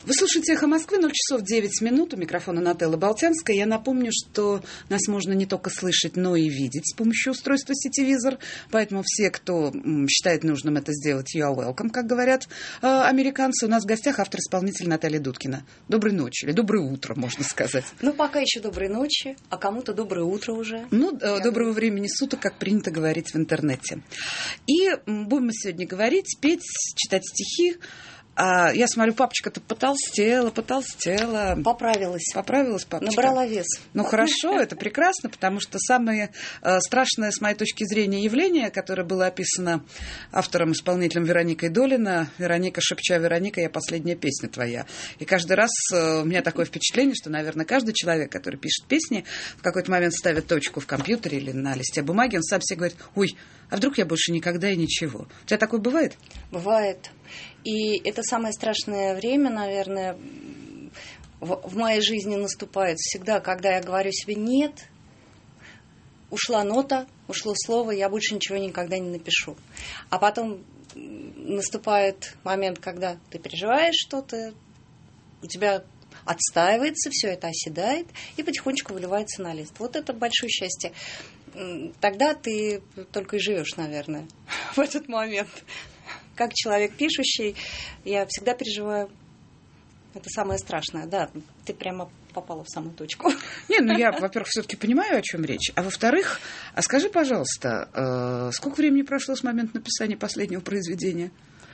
Вы слушаете «Эхо Москвы», 0 часов 9 минут, у микрофона Нателла Болтянская. Я напомню, что нас можно не только слышать, но и видеть с помощью устройства сетевизор. Поэтому все, кто считает нужным это сделать, you are welcome, как говорят американцы. У нас в гостях автор-исполнитель Наталья Дудкина. Доброй ночи, или доброе утро, можно сказать. Ну, пока еще доброй ночи, а кому-то доброе утро уже. Ну, доброго времени суток, как принято говорить в интернете. И будем мы сегодня говорить, петь, читать стихи. Я смотрю, папочка-то потолстела. Поправилась, папочка. Набрала вес. Ну, хорошо, это прекрасно, потому что самое страшное, с моей точки зрения, явление, которое было описано автором-исполнителем Вероникой Долина. Вероника, шепча, Вероника, я последняя песня твоя. И каждый раз у меня такое впечатление, что, наверное, каждый человек, который пишет песни, в какой-то момент ставит точку в компьютере или на листе бумаги, он сам себе говорит: ой, а вдруг я больше никогда и ничего. У тебя такое бывает? Бывает. И это самое страшное время, наверное, в моей жизни наступает всегда, когда я говорю себе: нет, ушла нота, ушло слово, я больше ничего никогда не напишу. А потом наступает момент, когда ты переживаешь что-то, у тебя отстаивается, все это оседает и потихонечку выливается на лист. Вот это большое счастье. Тогда ты только и живешь, наверное, в этот момент. Как человек пишущий, я всегда переживаю. Это самое страшное. Да, ты прямо попала в самую точку. Не, ну я, во-первых, все-таки понимаю, о чем речь. А во-вторых, скажи, пожалуйста, сколько времени прошло с момента написания последнего произведения?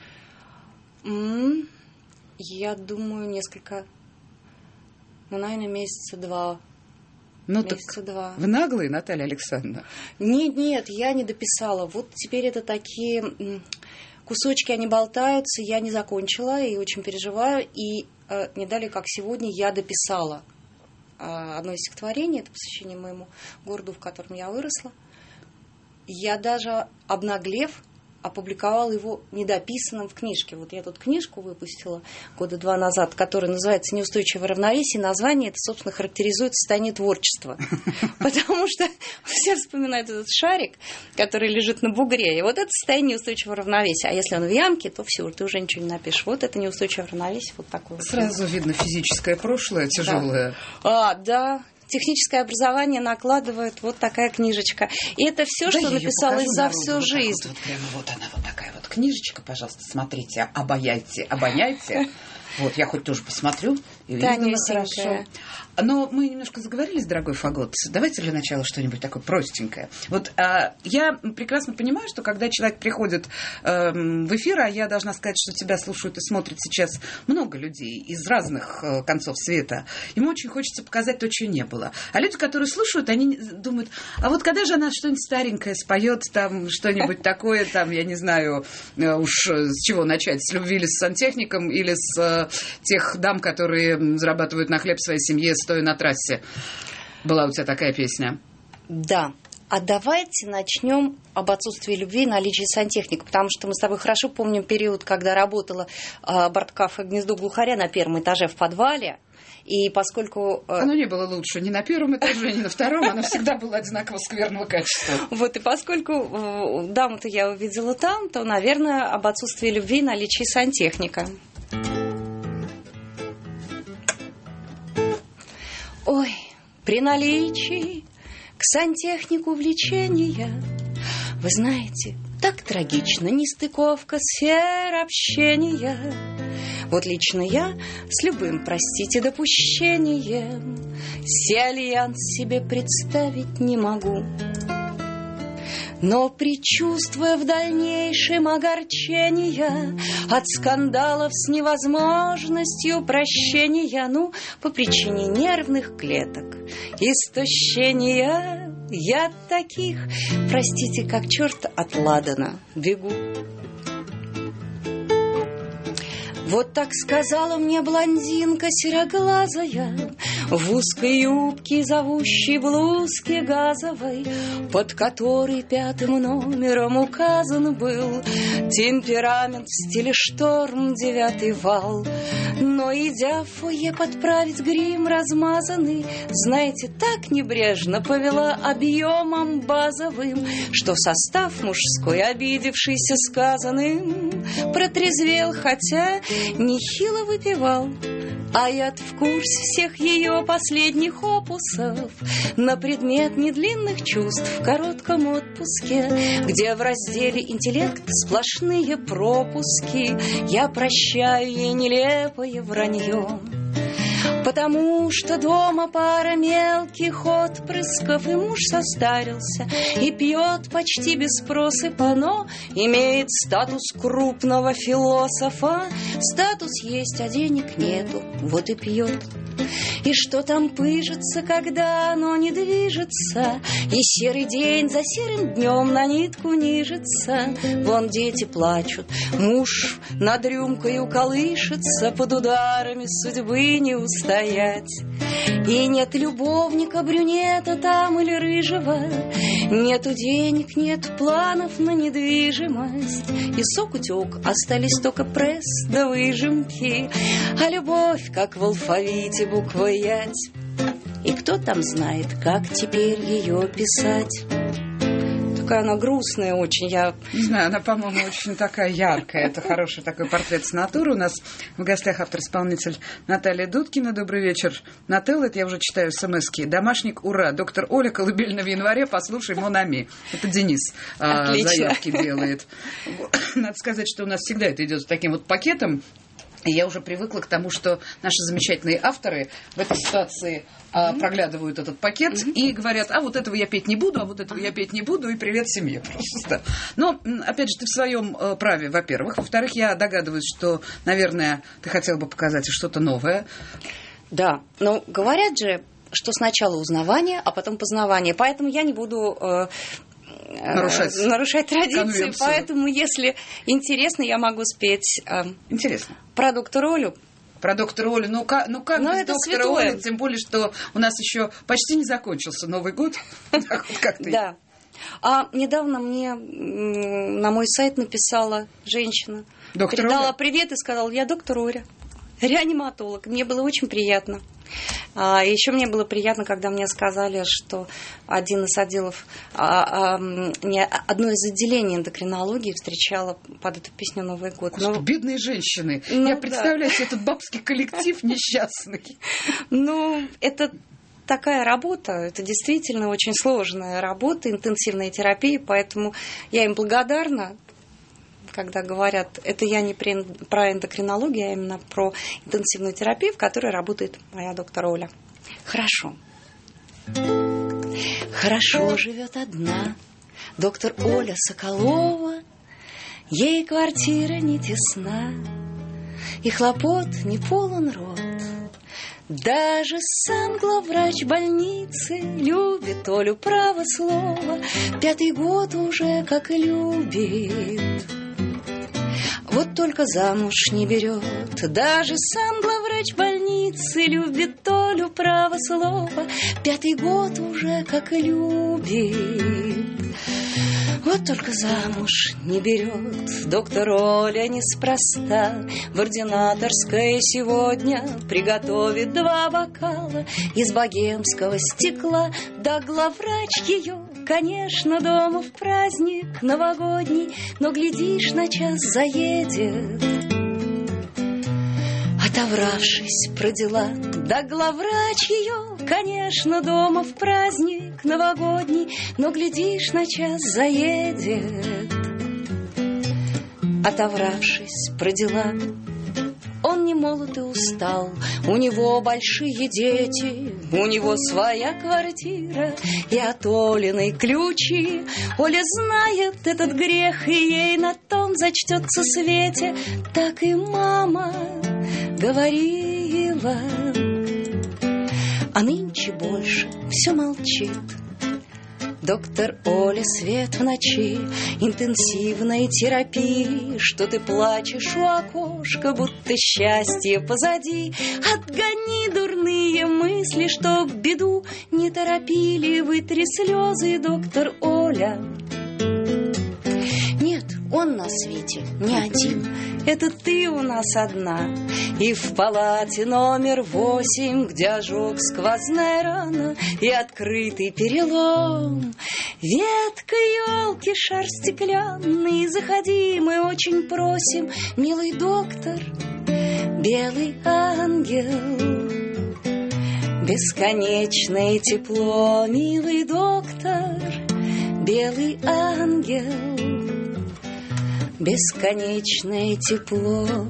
Я думаю, несколько... Ну, наверное, месяца два. Ну так вы наглые, Наталья Александровна? Нет, я не дописала. Вот теперь это такие кусочки, они болтаются. Я не закончила и очень переживаю. И не далее, как сегодня, я дописала одно из стихотворений. Это посвящение моему городу, в котором я выросла. Я даже, обнаглев, опубликовала его недописанным в книжке. Вот я тут книжку выпустила года 2 назад, которая называется «Неустойчивое равновесие». Название это, собственно, характеризует состояние творчества. Потому что все вспоминают этот шарик, который лежит на бугре. И вот это состояние неустойчивого равновесия. А если он в ямке, то все, ты уже ничего не напишешь. Вот это неустойчивое равновесие. Вот такое. Сразу видно физическое прошлое, тяжелое. Да. Техническое образование накладывает вот такая книжечка. И это все, что написалось за всю жизнь. Вот прямо вот она, вот такая вот книжечка, пожалуйста, смотрите, обоняйте. Вот, я хоть тоже посмотрю. И видно хорошо. Но мы немножко заговорились, дорогой Фагот. Давайте для начала что-нибудь такое простенькое. Вот я прекрасно понимаю, что когда человек приходит в эфир, а я должна сказать, что тебя слушают и смотрят сейчас много людей из разных концов света, ему очень хочется показать то, чего не было. А люди, которые слушают, они думают: а вот когда же она что-нибудь старенькое споет, там что-нибудь такое, там, я не знаю, уж с чего начать, с любви или с сантехником, или с тех дам, которые зарабатывают на хлеб своей семье, стоя на трассе. Была у тебя такая песня? Да. А давайте начнем об отсутствии любви и наличии сантехника, потому что мы с тобой хорошо помним период, когда работала борткафе «Гнездо глухаря» на первом этаже в подвале. И поскольку... Оно не было лучше ни на первом этаже, ни на втором. Оно всегда было одинаково скверного качества. Вот, и поскольку даму-то я увидела там, то, наверное, об отсутствии любви и наличии сантехника. Ой, при наличии к сантехнику влечения, вы знаете, так трагична нестыковка сфер общения. Вот лично я с любым, простите, допущением сей альянс себе представить не могу. Но, предчувствуя в дальнейшем огорчения от скандалов с невозможностью прощения, по причине нервных клеток, истощения, я от таких, простите, как черт от ладана, бегу. Вот так сказала мне блондинка сероглазая в узкой юбке, зовущей блузке газовой, под которой 5-м номером указан был темперамент в стиле шторм, 9-й вал. Но, идя в фойе подправить грим размазанный, знаете, так небрежно повела объемом базовым, что состав мужской, обидевшийся сказанным, протрезвел, хотя нехило выпивал. А я-то в курсе всех ее последних опусов на предмет недлинных чувств в коротком отпуске, где в разделе «Интеллект» сплошные пропуски. Я прощаю ей нелепое вранье, потому что дома пара мелких отпрысков, и муж состарился и пьет почти без просыпа, но имеет статус крупного философа. Статус есть, а денег нету, вот и пьет. И что там пыжится, когда оно не движется, и серый день за серым днем на нитку нижется. Вон дети плачут, муж над рюмкою колышется, под ударами судьбы не устоять. И нет любовника брюнета там или рыжего, нету денег, нет планов на недвижимость. И сок утек, остались только пресс да выжимки, а любовь, как в алфавите, буква Ять. И кто там знает, как теперь ее писать? Такая она грустная очень. Я не знаю, она, по-моему, очень такая яркая. Это хороший такой портрет с натуры. У нас в гостях автор-исполнитель Наталья Дудкина. Добрый вечер, Нателла. Это я уже читаю смс-ки. Домашник, ура. Доктор Оля, колыбельная в январе. Послушай, Монами. Это Денис заявки делает. Надо сказать, что у нас всегда это идет с таким вот пакетом. И я уже привыкла к тому, что наши замечательные авторы в этой ситуации проглядывают этот пакет и говорят, а вот этого я петь не буду, а вот этого я петь не буду, и привет семье просто. Но, опять же, ты в своем праве, во-первых. Во-вторых, я догадываюсь, что, наверное, ты хотела бы показать что-то новое. Да, но говорят же, что сначала узнавание, а потом познавание. Поэтому я не буду нарушать традиции, конвенцию. Поэтому, если интересно, я могу спеть интересно. Про доктора Олю. Про доктора Олю. Ну как без доктора Оли, тем более, что у нас еще почти не закончился Новый год. Да. А недавно мне на мой сайт написала женщина. Передала привет и сказала, я доктор Оля, реаниматолог. Мне было очень приятно. Еще мне было приятно, когда мне сказали, что один из отделов, одно из отделений эндокринологии встречало под эту песню Новый год. Господи, бедные женщины. Я представляю себе этот бабский коллектив несчастный. Ну, это такая работа, это действительно очень сложная работа, интенсивная терапия, поэтому я им благодарна. Когда говорят, это я не про эндокринологию, а именно про интенсивную терапию, в которой работает моя доктор Оля. Хорошо. Хорошо живет одна доктор Оля Соколова. Ей квартира не тесна, и хлопот не полон рот. Даже сам главврач больницы любит Олю, право слово. 5-й год уже как любит. Вот только замуж не берет. Даже сам главврач больницы любит Олю, право слово. 5-й год уже как любит. Вот только замуж не берет. Доктор Оля неспроста в ординаторской сегодня приготовит 2 бокала из богемского стекла. Да главврач ее, конечно, дома в праздник новогодний, но, глядишь, на час заедет, отовравшись про дела. Да главврач ее, конечно, дома в праздник новогодний, но, глядишь, на час заедет, отовравшись про дела. Он не молод и устал, у него большие дети, у него своя квартира и от Олиной ключи. Оля знает этот грех, и ей на том зачтется свете. Так и мама говорила, а нынче больше все молчит. Доктор Оля, свет в ночи интенсивной терапии, что ты плачешь у окошка, будто счастье позади. Отгони дурные мысли, чтоб беду не торопили. Вытри слезы, доктор Оля. Нет, он на свете не один, это ты у нас одна. И в палате номер 8, где ожог, сквозная рана и открытый перелом. Ветка елки, шар стеклянный, заходи, мы очень просим, милый доктор, белый ангел, бесконечное тепло, милый доктор, белый ангел, бесконечное тепло.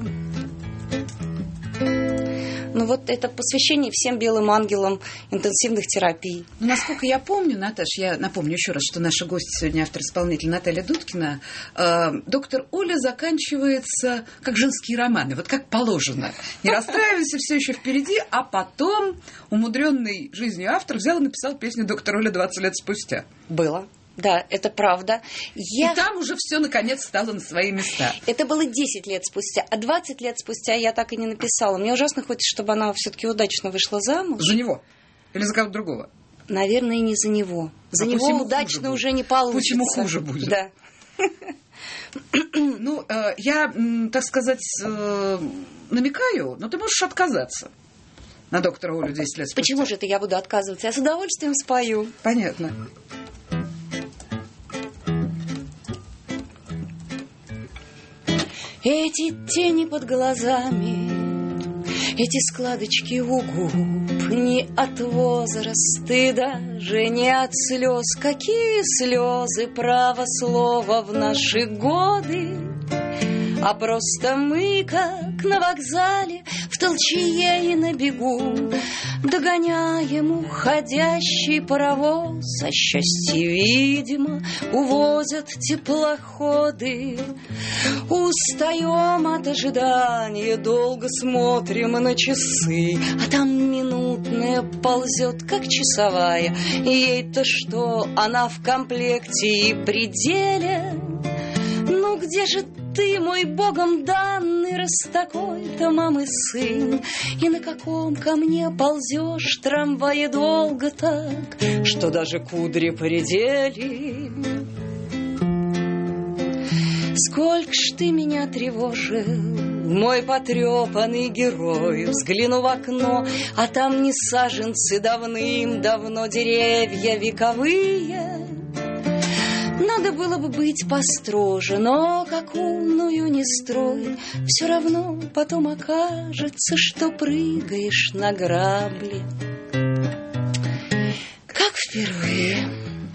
Ну вот это посвящение всем белым ангелам интенсивных терапий. Ну, насколько я помню, Наташ, я напомню еще раз, что наша гостья сегодня автор-исполнитель Наталья Дудкина, доктор Оля заканчивается как женские романы, вот как положено. Не расстраивайся, все еще впереди, а потом умудренный жизнью автор взял и написал песню «Доктор Оля» 20 лет спустя. Было. Да, это правда. И там уже все наконец стало на свои места. Это было 10 лет спустя, а 20 лет спустя я так и не написала. Мне ужасно хочется, чтобы она все-таки удачно вышла замуж. За него? Или за кого-то другого? Наверное, не за него. За него удачно уже не получится. Почему хуже будет? Да. Ну, я, так сказать, намекаю, но ты можешь отказаться на доктора Олю 10 лет спустя. Почему же это я буду отказываться? Я с удовольствием спою. Понятно. Эти тени под глазами, эти складочки у губ, не от возраста и даже не от слез. Какие слезы, право слово, в наши годы, а просто мы, как на вокзале, в толчее и на бегу, догоняем уходящий паровоз, а счастье, видимо, увозят теплоходы. Устаем от ожидания, долго смотрим на часы, а там минутная ползет, как часовая. Ей-то что, она в комплекте и пределе? Ну где же ты, мой богом данный, раз такой-то мамы сын? И на каком ко мне ползешь трамвае долго так, что даже кудри поредели? Сколько ж ты меня тревожил, мой потрепанный герой. Взгляну в окно, а там не саженцы давным-давно, деревья вековые. Надо было бы быть построже, но как умную не строй. Все равно потом окажется, что прыгаешь на грабли, как впервые.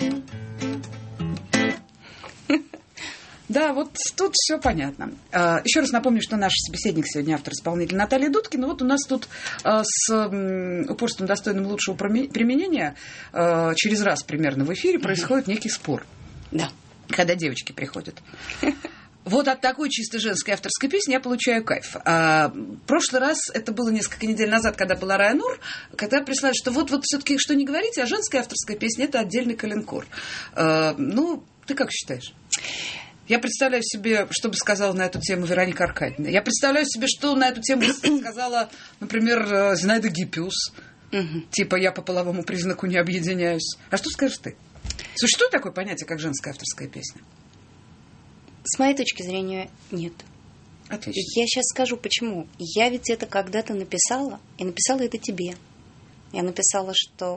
Да, вот тут все понятно. Еще раз напомню, что наш собеседник сегодня автор-исполнитель Наталья Дудкина. Вот у нас тут с упорством, достойным лучшего применения, через раз примерно в эфире происходит некий спор. Да. Когда девочки приходят. Вот от такой чисто женской авторской песни я получаю кайф. В прошлый раз, это было несколько недель назад, когда была Рая Нур, когда прислали, что вот все-таки, что не говорите, а женская авторская песня – это отдельный каленкор. Ну, ты как считаешь? Я представляю себе, что бы сказала на эту тему Вероника Аркадьевна. Я представляю себе, что на эту тему сказала, например, Зинаида Гиппиус. Типа «я по половому признаку не объединяюсь». А что скажешь ты? Существует такое понятие, как женская авторская песня? С моей точки зрения, нет. Отлично. Я сейчас скажу, почему. Я ведь это когда-то написала, и написала это тебе. Я написала, что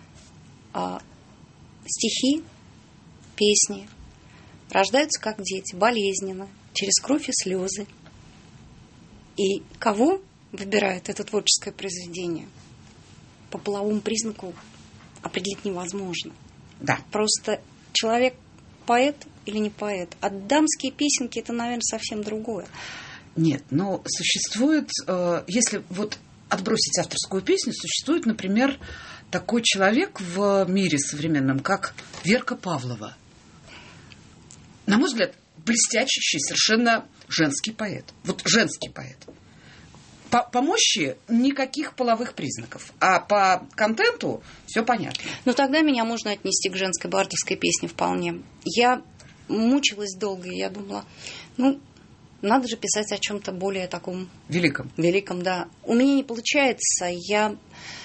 стихи, песни рождаются как дети, болезненно, через кровь и слезы. И кого выбирает это творческое произведение? По половому признаку определить невозможно. Да. Просто человек поэт или не поэт. А дамские песенки – это, наверное, совсем другое. Нет, но существует, если вот отбросить авторскую песню, существует, например, такой человек в мире современном, как Верка Павлова. На мой взгляд, блестящий, совершенно женский поэт. Вот женский поэт. По мощи никаких половых признаков, а по контенту все понятно. Ну, тогда меня можно отнести к женской бардовской песне вполне. Я мучилась долго, и я думала, надо же писать о чем-то более таком... Великом, да. У меня не получается. Я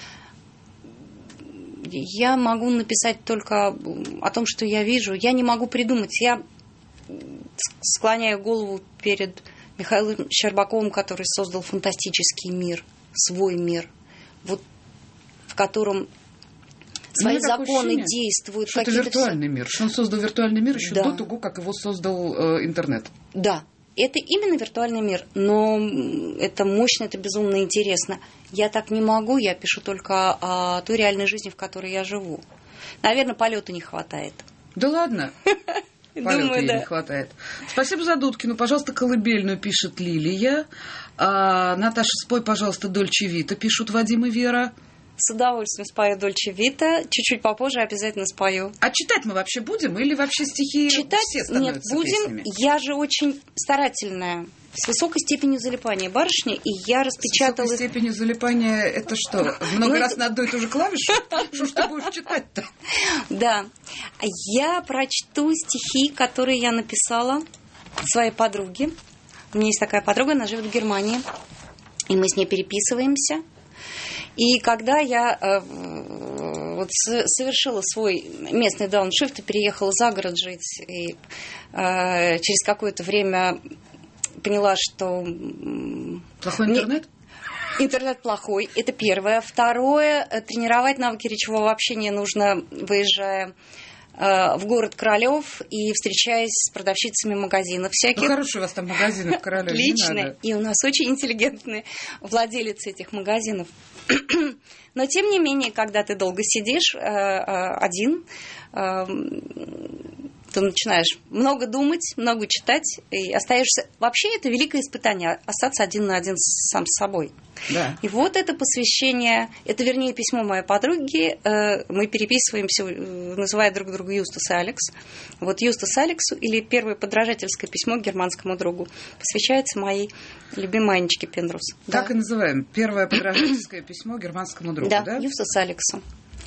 могу написать только о том, что я вижу. Я не могу придумать. Я склоняю голову перед Михаилом Щербаковым, который создал фантастический мир, свой мир, вот в котором свои законы действуют. Что это виртуальный мир, что он создал виртуальный мир еще до того, как его создал интернет. Да. это именно виртуальный мир, но это мощно, это безумно интересно. Я так не могу, я пишу только о той реальной жизни, в которой я живу. Наверное, полета не хватает. Да ладно? Полета ей не хватает. Спасибо за Дудкину. Пожалуйста, колыбельную, пишет Лилия. Наташа, спой, пожалуйста, Дольче Вита, пишут Вадим и Вера. С удовольствием спою Дольче Вита. Чуть-чуть попозже обязательно спою. А читать мы вообще будем? Или вообще стихи читать все становятся нет, будем. Песнями? Я же очень старательная, с высокой степенью залипания барышня, и я распечатала... С высокой степенью залипания это что? Много раз на одну и ту же клавишу? Что ж ты будешь читать-то? Да. Я прочту стихи, которые я написала своей подруге. У меня есть такая подруга, она живет в Германии, и мы с ней переписываемся. И когда я совершила свой местный дауншифт и переехала за город жить, и через какое-то время поняла, что... Плохой интернет? Интернет плохой, это первое. Второе, тренировать навыки речевого общения нужно, выезжая в город Королёв и встречаясь с продавщицами магазинов всяких. Ну, хорошие у вас там магазины в Королёве. Отлично. И у нас очень интеллигентные владелицы этих магазинов. Но, тем не менее, когда ты долго сидишь один, ты начинаешь много думать, много читать, и остаешься... Вообще, это великое испытание, остаться один на один сам с собой. Да. И вот это посвящение, это, вернее, письмо моей подруги, мы переписываемся, называя друг друга Юстас и Алекс. Вот Юстас Алексу, или первое подражательское письмо к германскому другу, посвящается моей любимой Анечке Пендрус. Так да. И называем. Первое подражательское письмо германскому другу, да? Да, Юстас Алексу.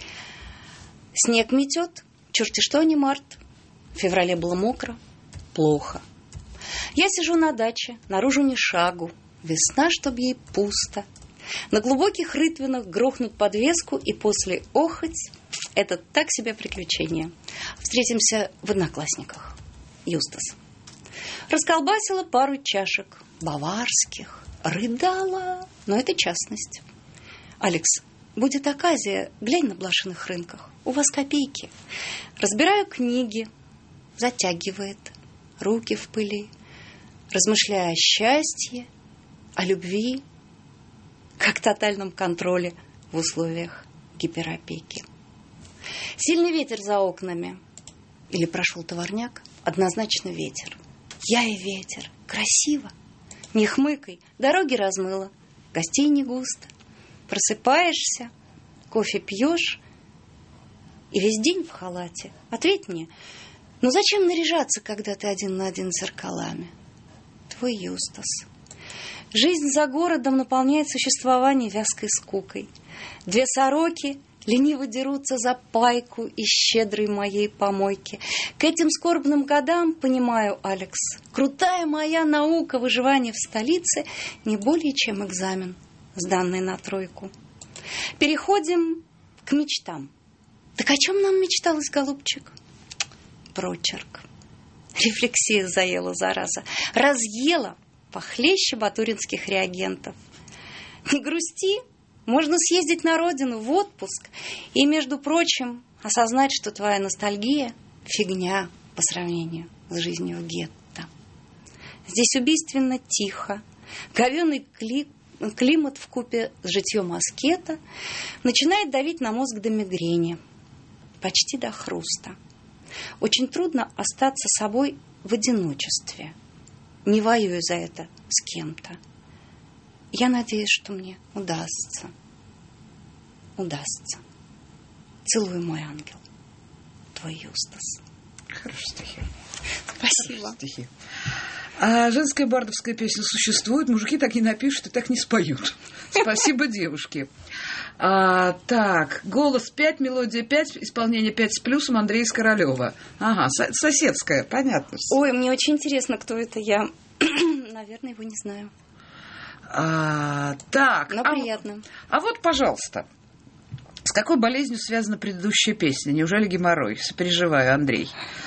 Снег метет, черти что, не март. В феврале было мокро, плохо. Я сижу на даче, наружу ни шагу. Весна, чтоб ей пусто. На глубоких рытвинах грохнуть подвеску, и после охоть — это так себе приключение. Встретимся в Одноклассниках. Юстас. Расколбасила пару чашек баварских, рыдала, но это частность. Алекс, будет оказия, глянь на блошиных рынках, у вас копейки. Разбираю книги, затягивает, руки в пыли, размышляя о счастье, о любви, как тотальном контроле в условиях гиперопеки. Сильный ветер за окнами. Или прошел товарняк, однозначно ветер. Я и ветер. Красиво. Не хмыкай, дороги размыло, гостей не густо. Просыпаешься, кофе пьешь, и весь день в халате. Ответь мне, ну зачем наряжаться, когда ты один на один с зеркалами? Твой Юстас. Жизнь за городом наполняет существование вязкой скукой. Две сороки лениво дерутся за пайку из щедрой моей помойки. К этим скорбным годам, понимаю, Алекс, крутая моя наука выживания в столице не более чем экзамен, сданный на тройку. Переходим к мечтам. Так о чем нам мечталось, голубчик? Прочерк. Рефлексия заела, зараза. Разъела похлеще батуринских реагентов. Не грусти, можно съездить на родину в отпуск и, между прочим, осознать, что твоя ностальгия — фигня по сравнению с жизнью в гетто. Здесь убийственно тихо, говёный климат вкупе с житьем аскета начинает давить на мозг до мигрени, почти до хруста. Очень трудно остаться собой в одиночестве, не воюя за это с кем-то. Я надеюсь, что мне удастся. Удастся. Целую, мой ангел. Твой Юстас. Хорошие стихи. Спасибо. Хорошие стихи. А женская бардовская песня существует, мужики так не напишут и так не споют. Спасибо, девушки. Так, голос 5, мелодия 5, исполнение 5 с плюсом, Андрей из Королёва. Ага, соседская, понятно. Ой, мне очень интересно, кто это. Я, наверное, его не знаю. Так. Но приятно. А вот, пожалуйста, с какой болезнью связана предыдущая песня? Неужели геморрой? Сопереживаю, Андрей.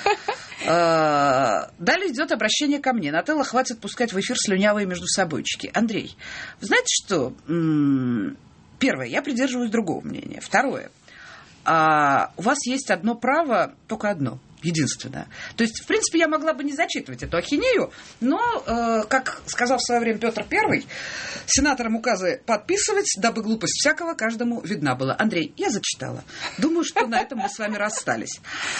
Далее идет обращение ко мне. Нателла, хватит пускать в эфир слюнявые между собойчики. Андрей, вы знаете что? Первое, я придерживаюсь другого мнения. Второе, у вас есть одно право, только одно. Единственное. То есть, в принципе, я могла бы не зачитывать эту ахинею, но, как сказал в свое время Петр I, сенаторам указы подписывать, дабы глупость всякого каждому видна была. Андрей, я зачитала. Думаю, что на этом мы с вами расстались.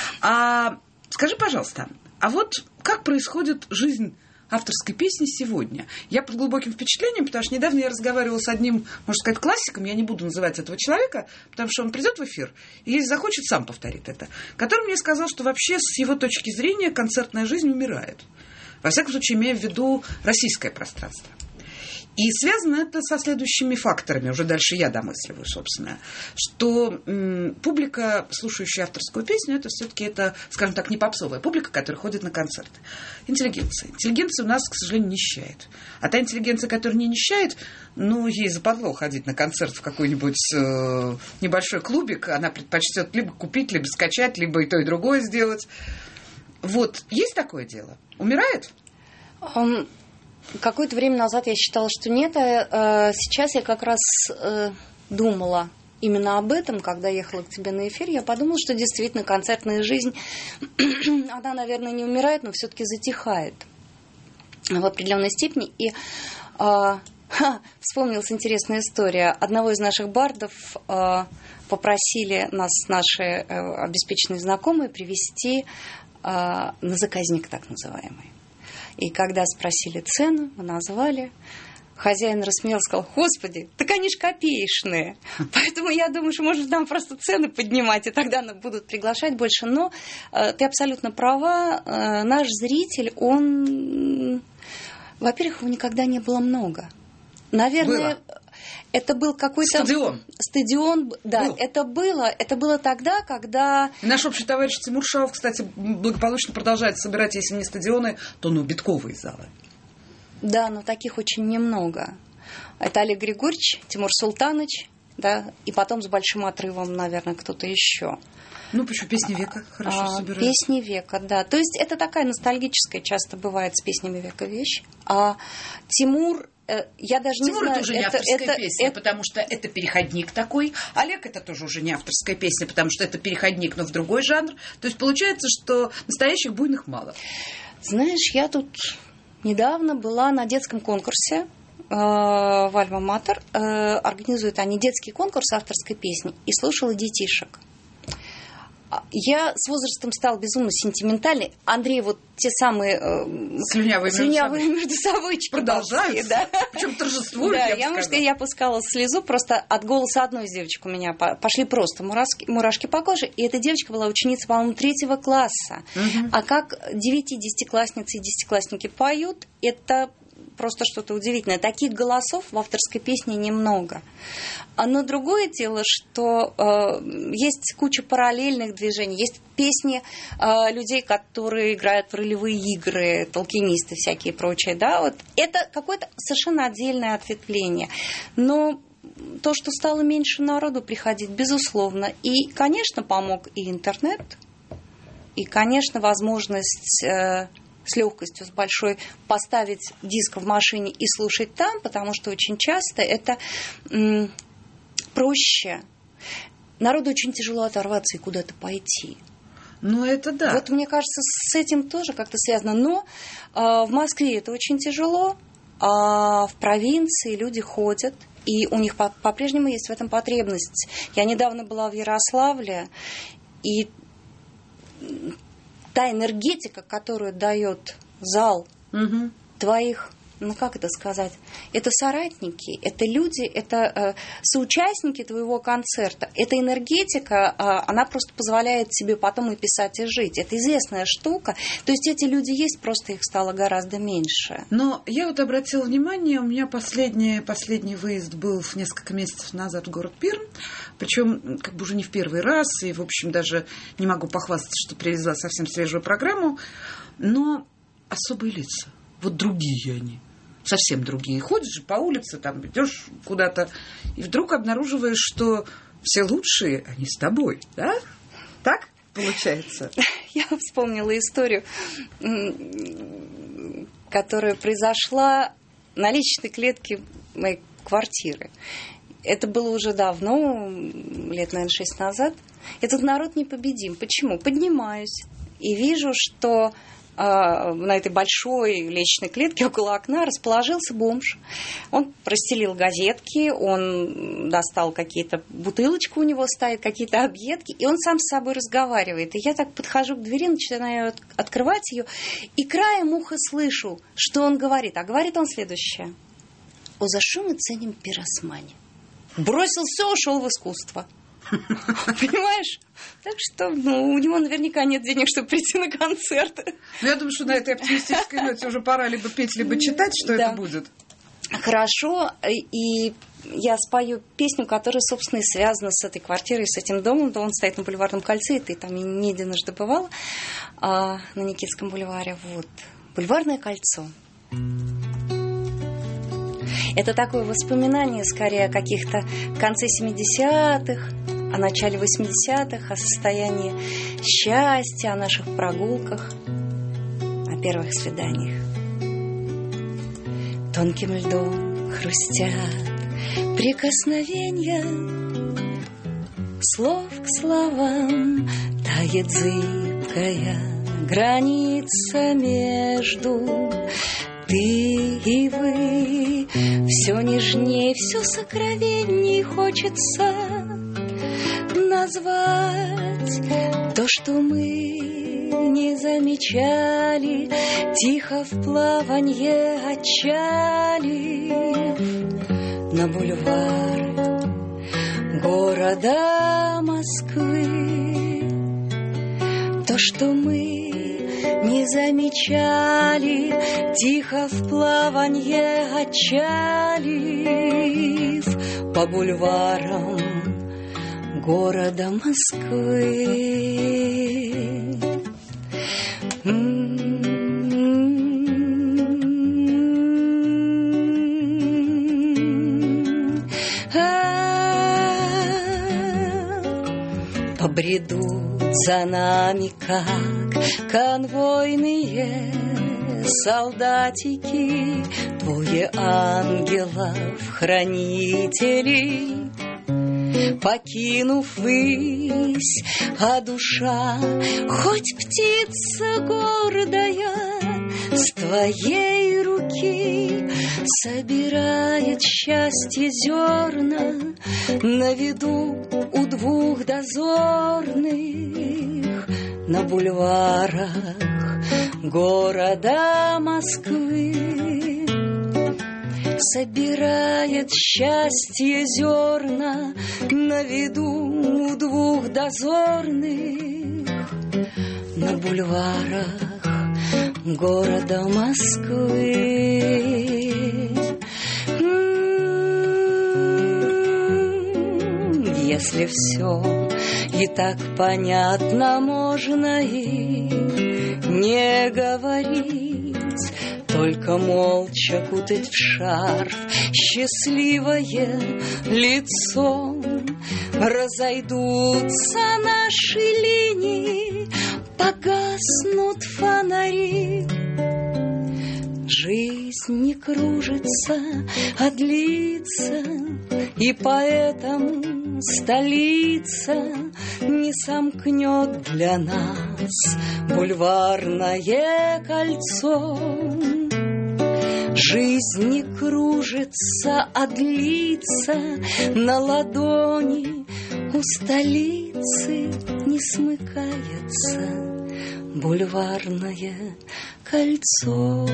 Скажи, пожалуйста, а вот как происходит жизнь авторской песни сегодня? Я под глубоким впечатлением, потому что недавно я разговаривала с одним, можно сказать, классиком, я не буду называть этого человека, потому что он придет в эфир и, если захочет, сам повторит это, который мне сказал, что вообще с его точки зрения концертная жизнь умирает. Во всяком случае, имея в виду российское пространство. И связано это со следующими факторами, уже дальше я домысливаю, собственно, что публика, слушающая авторскую песню, это все-таки, скажем так, не попсовая публика, которая ходит на концерты. Интеллигенция. Интеллигенция у нас, к сожалению, нищает. А та интеллигенция, которая не нищает, ей западло ходить на концерт в какой-нибудь небольшой клубик, она предпочтет либо купить, либо скачать, либо и то, и другое сделать. Вот, есть такое дело? Умирает? Какое-то время назад я считала, что нет, а сейчас я как раз думала именно об этом, когда ехала к тебе на эфир. Я подумала, что действительно концертная жизнь, она, наверное, не умирает, но все-таки затихает в определенной степени. И вспомнилась интересная история. Одного из наших бардов попросили нас, наши обеспеченные знакомые, привезти на заказник так называемый. И когда спросили цену, мы назвали, хозяин рассмеялся, сказал: «Господи, так они ж копеечные». Поэтому я думаю, что, может, нам просто цены поднимать, и тогда нас будут приглашать больше. Но ты абсолютно права. Наш зритель, во-первых, его никогда не было много. Наверное, это был какой-то... Стадион, да. Был. Это было тогда, когда... И наш общий товарищ Тимур Шаов, кстати, благополучно продолжает собирать, если не стадионы, то битковые залы. Да, но таких очень немного. Это Олег Григорьевич, Тимур Султанович, да, и потом с большим отрывом, наверное, кто-то еще. Почему «Песни века» хорошо собирают? «Песни века», да. То есть это такая ностальгическая часто бывает с «Песнями века» вещь. А Тимур... Я даже Тимур не знаю, это уже не авторская песня, потому что это переходник такой. Олег это тоже уже не авторская песня, потому что это переходник, но в другой жанр. То есть получается, что настоящих буйных мало. Знаешь, я тут недавно была на детском конкурсе в Альма-Матер. Организуют они детский конкурс авторской песни. И слушала детишек. Я с возрастом стала безумно сентиментальной. Андрей, вот те самые слюнявые междусобойчики продолжаются, да? Причем торжествуют, да, я пускала слезу просто от голоса одной из девочек. У меня пошли просто мурашки по коже. И эта девочка была ученица, по-моему, 3 класса. Угу. А как 9-10-классницы и 10-классники поют, это... просто что-то удивительное. Таких голосов в авторской песне немного. Но другое дело, что есть куча параллельных движений. Есть песни людей, которые играют в ролевые игры, толкинисты всякие и прочее. Да? Вот это какое-то совершенно отдельное ответвление. Но то, что стало меньше народу приходить, безусловно. И, конечно, помог и интернет, и, конечно, возможность... с легкостью, с большой, поставить диск в машине и слушать там, потому что очень часто это проще. Народу очень тяжело оторваться и куда-то пойти. Это да. Вот мне кажется, с этим тоже как-то связано. Но в Москве это очень тяжело, а в провинции люди ходят, и у них по-прежнему есть в этом потребность. Я недавно была в Ярославле, и... та энергетика, которую дает зал твоих, как это сказать, это соратники, это люди, это соучастники твоего концерта. Эта энергетика, она просто позволяет тебе потом и писать, и жить. Это известная штука. То есть эти люди есть, просто их стало гораздо меньше. Но я обратила внимание, у меня последний выезд был несколько месяцев назад в город Пермь, причем уже не в первый раз, и, в общем, даже не могу похвастаться, что привезла совсем свежую программу, но особые лица, другие они. Совсем другие. Ходишь же по улице, там идешь куда-то, и вдруг обнаруживаешь, что все лучшие, они с тобой, да? Так получается? Я вспомнила историю, которая произошла на личной клетке моей квартиры. Это было уже давно, лет, наверное, 6 назад. Этот народ непобедим. Почему? Поднимаюсь. и вижу, что на этой большой лестничной клетке около окна расположился бомж. Он простелил газетки, он достал какие-то, бутылочку у него стоит, какие-то объедки, и он сам с собой разговаривает. И я так подхожу к двери, начинаю открывать ее, и краем уха слышу, что он говорит. А говорит он следующее. «За что мы ценим пиросмани?» Бросил все, ушел в искусство. Понимаешь? Так что у него наверняка нет денег, чтобы прийти на концерт. Я думаю, что на этой оптимистической ноте уже пора либо петь, либо читать, что это будет. Хорошо. И я спою песню, которая, собственно, и связана с этой квартирой, с этим домом. Да, он стоит на Бульварном кольце, и ты там не единожды бывала, на Никитском бульваре. Вот. Бульварное кольцо. Это такое воспоминание, скорее, о каких-то конце 70-х, о начале 80-х, о состоянии счастья, о наших прогулках, о первых свиданиях. Тонким льдом хрустят прикосновения, слов к словам тает зыбкая граница между ты и вы. Все нежнее, все сокровенней хочется назвать то, что мы не замечали, тихо в плаванье отчалив на бульвары города Москвы. То, что мы не замечали, тихо в плаванье отчалив по бульварам города Москвы. Побредут за нами, как конвойные солдатики, двое ангелов-хранителей, покинув высь, а душа, хоть птица гордая, с твоей руки собирает счастье зерна на виду у двух дозорных на бульварах города Москвы. Собирает счастье зерна на виду у двух дозорных на бульварах города Москвы. Если все и так понятно, можно и не говорить, только молча кутать в шарф счастливое лицо. Разойдутся наши линии, погаснут фонари. Жизнь не кружится, а длится, и поэтому столица не сомкнет для нас бульварное кольцо. Жизнь не кружится, а длится, на ладони у столицы не смыкается бульварное кольцо.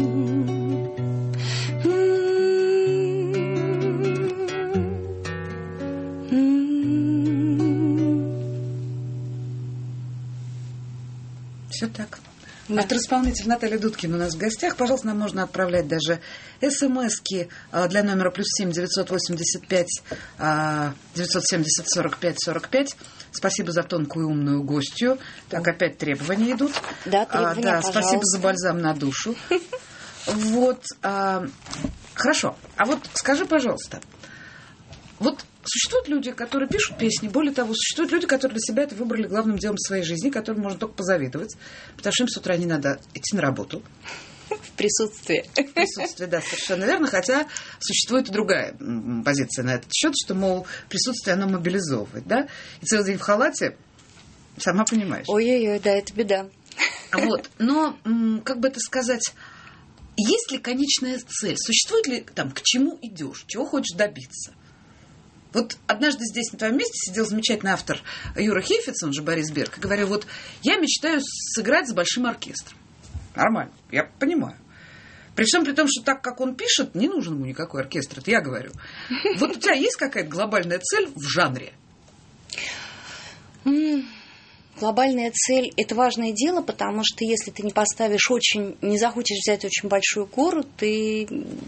Все так. Автор-исполнитель Наталья Дудкина у нас в гостях. Пожалуйста, нам можно отправлять даже смс-ки для номера +7 985 970 45 45. Спасибо за тонкую и умную гостью. Так, опять требования идут. Да, требования, пожалуйста. Спасибо за бальзам на душу. Вот. Хорошо. А вот скажи, пожалуйста, вот существуют люди, которые пишут песни, более того, существуют люди, которые для себя это выбрали главным делом своей жизни, которым можно только позавидовать, потому что им с утра не надо идти на работу. В присутствии. В присутствии, да, совершенно верно, хотя существует и другая позиция на этот счет, что, мол, присутствие, оно мобилизовывает, да, и целый день в халате Сама понимаешь. Ой-ой-ой, да, это беда. Вот, но, как бы это сказать, есть ли конечная цель? Существует ли там, к чему идешь, чего хочешь добиться? Вот однажды здесь на твоем месте сидел замечательный автор Юра Хейфиц, он же Борис Берг, и говорил, вот я мечтаю сыграть с большим оркестром. Нормально, я понимаю. При всем при том, что так, как он пишет, не нужен ему никакой оркестр, это я говорю. Вот у тебя есть какая-то глобальная цель в жанре? Глобальная цель – это важное дело, потому что если ты не поставишь не захочешь взять очень большую гору, ты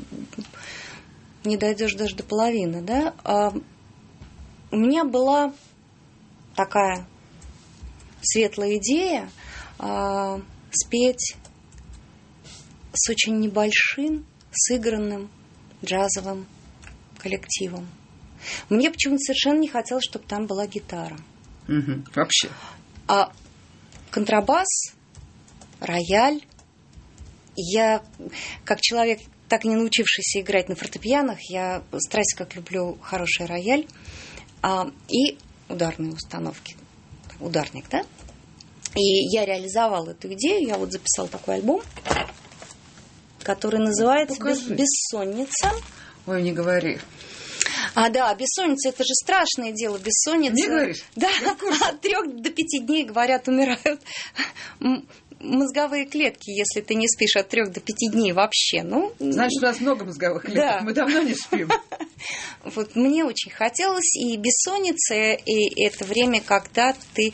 не дойдешь даже до половины, да? У меня была такая светлая идея спеть с очень небольшим, сыгранным джазовым коллективом. Мне почему-то совершенно не хотелось, чтобы там была гитара. Вообще. А контрабас, рояль. Я, как человек, так и не научившийся играть на фортепианах, я страсть как люблю хороший рояль и ударные установки. Ударник, да? И я реализовала эту идею. Я вот записала такой альбом, который называется «Бессонница». Ой, не говори. Да, бессонница – это же страшное дело, бессонница. Не говоришь? Да, от 3 до 5 дней, говорят, умирают мозговые клетки, если ты не спишь от 3 до 5 дней вообще. Значит, у нас много мозговых клеток, да. Мы давно не спим. Вот мне очень хотелось, и бессонница – и это время, когда ты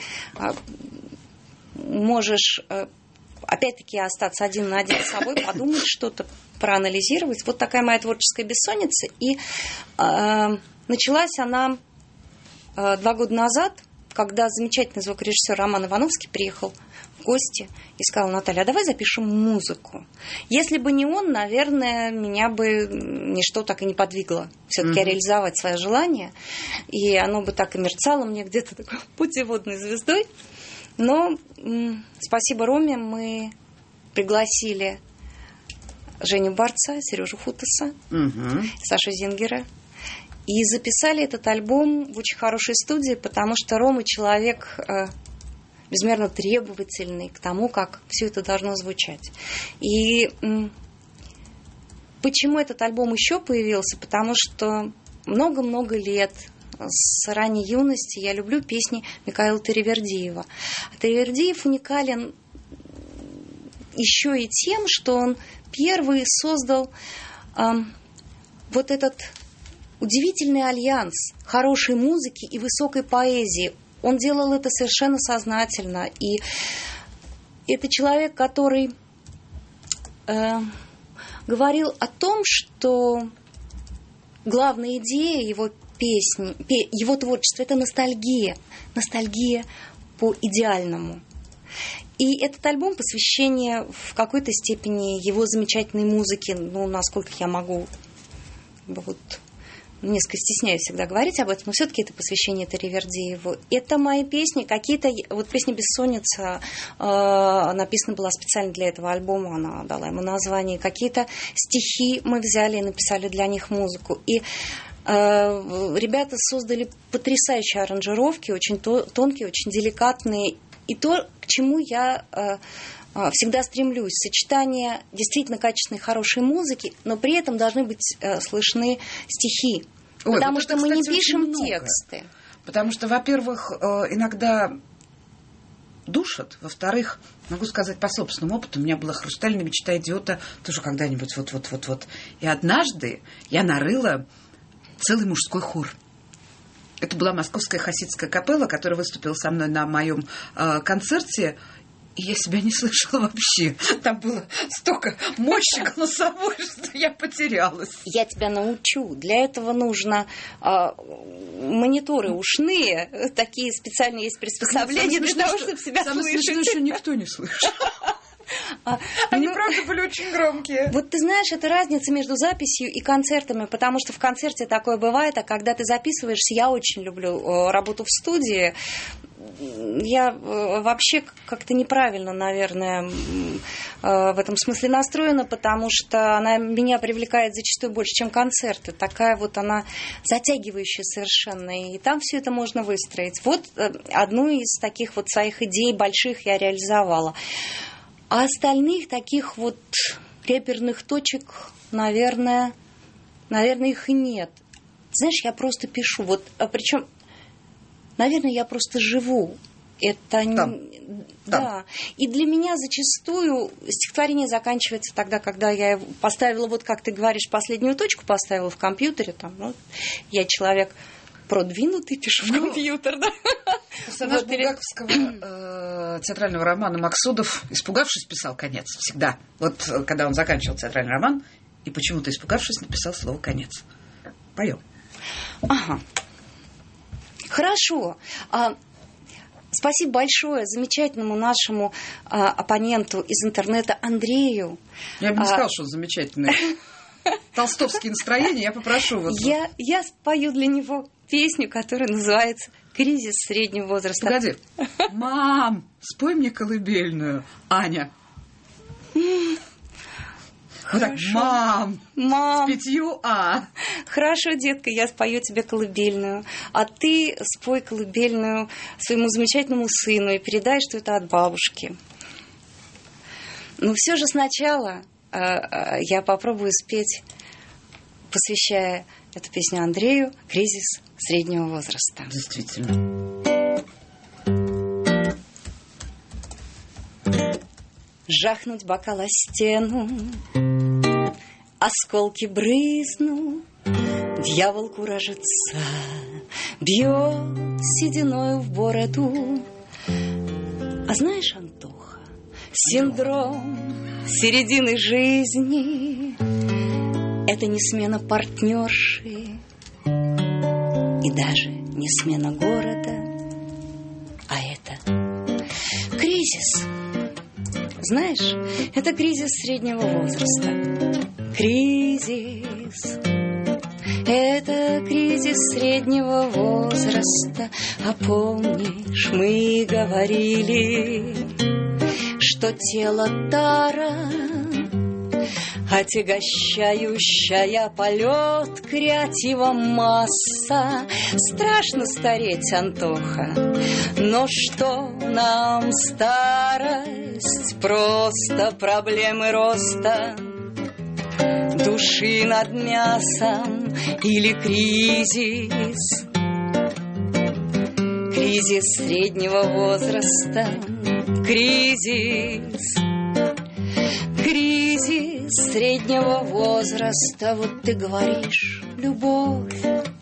можешь опять-таки остаться один на один с собой, подумать что-то, проанализировать. Вот такая моя творческая бессонница. И началась она 2 года назад, когда замечательный звукорежиссер Роман Ивановский приехал в гости и сказал: Наталья, а давай запишем музыку. Если бы не он, наверное, меня бы ничто так и не подвигло все-таки реализовать свое желание. И оно бы так и мерцало мне где-то такой путеводной звездой. Но спасибо Роме, мы пригласили Женю Барца, Сережу Футаса, Сашу Зингера. И записали этот альбом в очень хорошей студии, потому что Рома человек безмерно требовательный к тому, как все это должно звучать. И почему этот альбом еще появился? Потому что много-много лет с ранней юности я люблю песни Микаэла Таривердиева. Таривердиев уникален еще и тем, что он первый создал вот этот удивительный альянс хорошей музыки и высокой поэзии. Он делал это совершенно сознательно. И это человек, который говорил о том, что главная идея его песни, его творчества – это ностальгия. Ностальгия по идеальному. И этот альбом – посвящение в какой-то степени его замечательной музыке, насколько я могу, несколько стесняюсь всегда говорить об этом, но все-таки это посвящение Таривердиеву. Это мои песни, какие-то, песня «Бессонница» написана была специально для этого альбома, она дала ему название. Какие-то стихи мы взяли и написали для них музыку. И ребята создали потрясающие аранжировки, очень тонкие, очень деликатные. И то, к чему я всегда стремлюсь. Сочетание действительно качественной, хорошей музыки, но при этом должны быть слышны стихи. Потому что мы не пишем тексты. Потому что, во-первых, иногда душат. Во-вторых, могу сказать по собственному опыту, у меня была хрустальная мечта идиота тоже когда-нибудь вот. И однажды я нарыла целый мужской хор. Это была Московская хасидская капелла, которая выступила со мной на моем концерте. И я себя не слышала вообще. Там было столько мощи голосовой, что я потерялась. Я тебя научу. Для этого нужно мониторы ушные. Такие специальные есть приспособления для того, чтобы себя слышать. Самое смешное, что никто не слышит. Они, правда, были очень громкие. Вот ты знаешь, это разница между записью и концертами, потому что в концерте такое бывает, а когда ты записываешься, я очень люблю работу в студии. я вообще как-то неправильно, наверное, в этом смысле настроена, потому что она меня привлекает зачастую больше, чем концерты. Такая вот она затягивающая совершенно, и там все это можно выстроить. Вот одну из таких вот своих идей больших я реализовала. А остальных таких вот реперных точек, наверное, их и нет. Знаешь, я просто пишу. Вот, причем, наверное, я просто живу. Это да. И для меня зачастую стихотворение заканчивается тогда, когда я поставила, вот как ты говоришь, последнюю точку поставила в компьютере. Там, ну, я человек продвинутый, пишу в компьютер, да. Персонаж булгаковского театрального романа Максудов, испугавшись, писал конец всегда. Вот когда он заканчивал театральный роман, и почему-то, испугавшись, написал слово «конец». Поем. Ага. Хорошо. Спасибо большое замечательному нашему оппоненту из интернета Андрею. Я бы не сказала, что он замечательный. Толстовские настроения, я попрошу вас. Я спою для него песню, которая называется «Кризис среднего возраста». Погоди. Мам, спой мне колыбельную, Аня. Вот так, мам, с 5 А. Хорошо, детка, я спою тебе колыбельную. А ты спой колыбельную своему замечательному сыну и передай, что это от бабушки. Но все же сначала я попробую спеть, посвящая эту песню Андрею, «Кризис среднего возраста». Действительно. Жахнуть бокал о стену, осколки брызнут, дьявол куражится, бьет сединою в бороду. А знаешь, Антоха, синдром середины жизни — это не смена партнерши и даже не смена города, а это кризис. Знаешь, это кризис среднего возраста. Кризис. Это кризис среднего возраста. А помнишь, мы говорили, что тело тара, отягощающая полет креатива масса. Страшно стареть, Антоха, но что нам старость? Просто проблемы роста души над мясом или кризис? Кризис среднего возраста. Кризис. Кризис среднего возраста. Вот ты говоришь, любовь.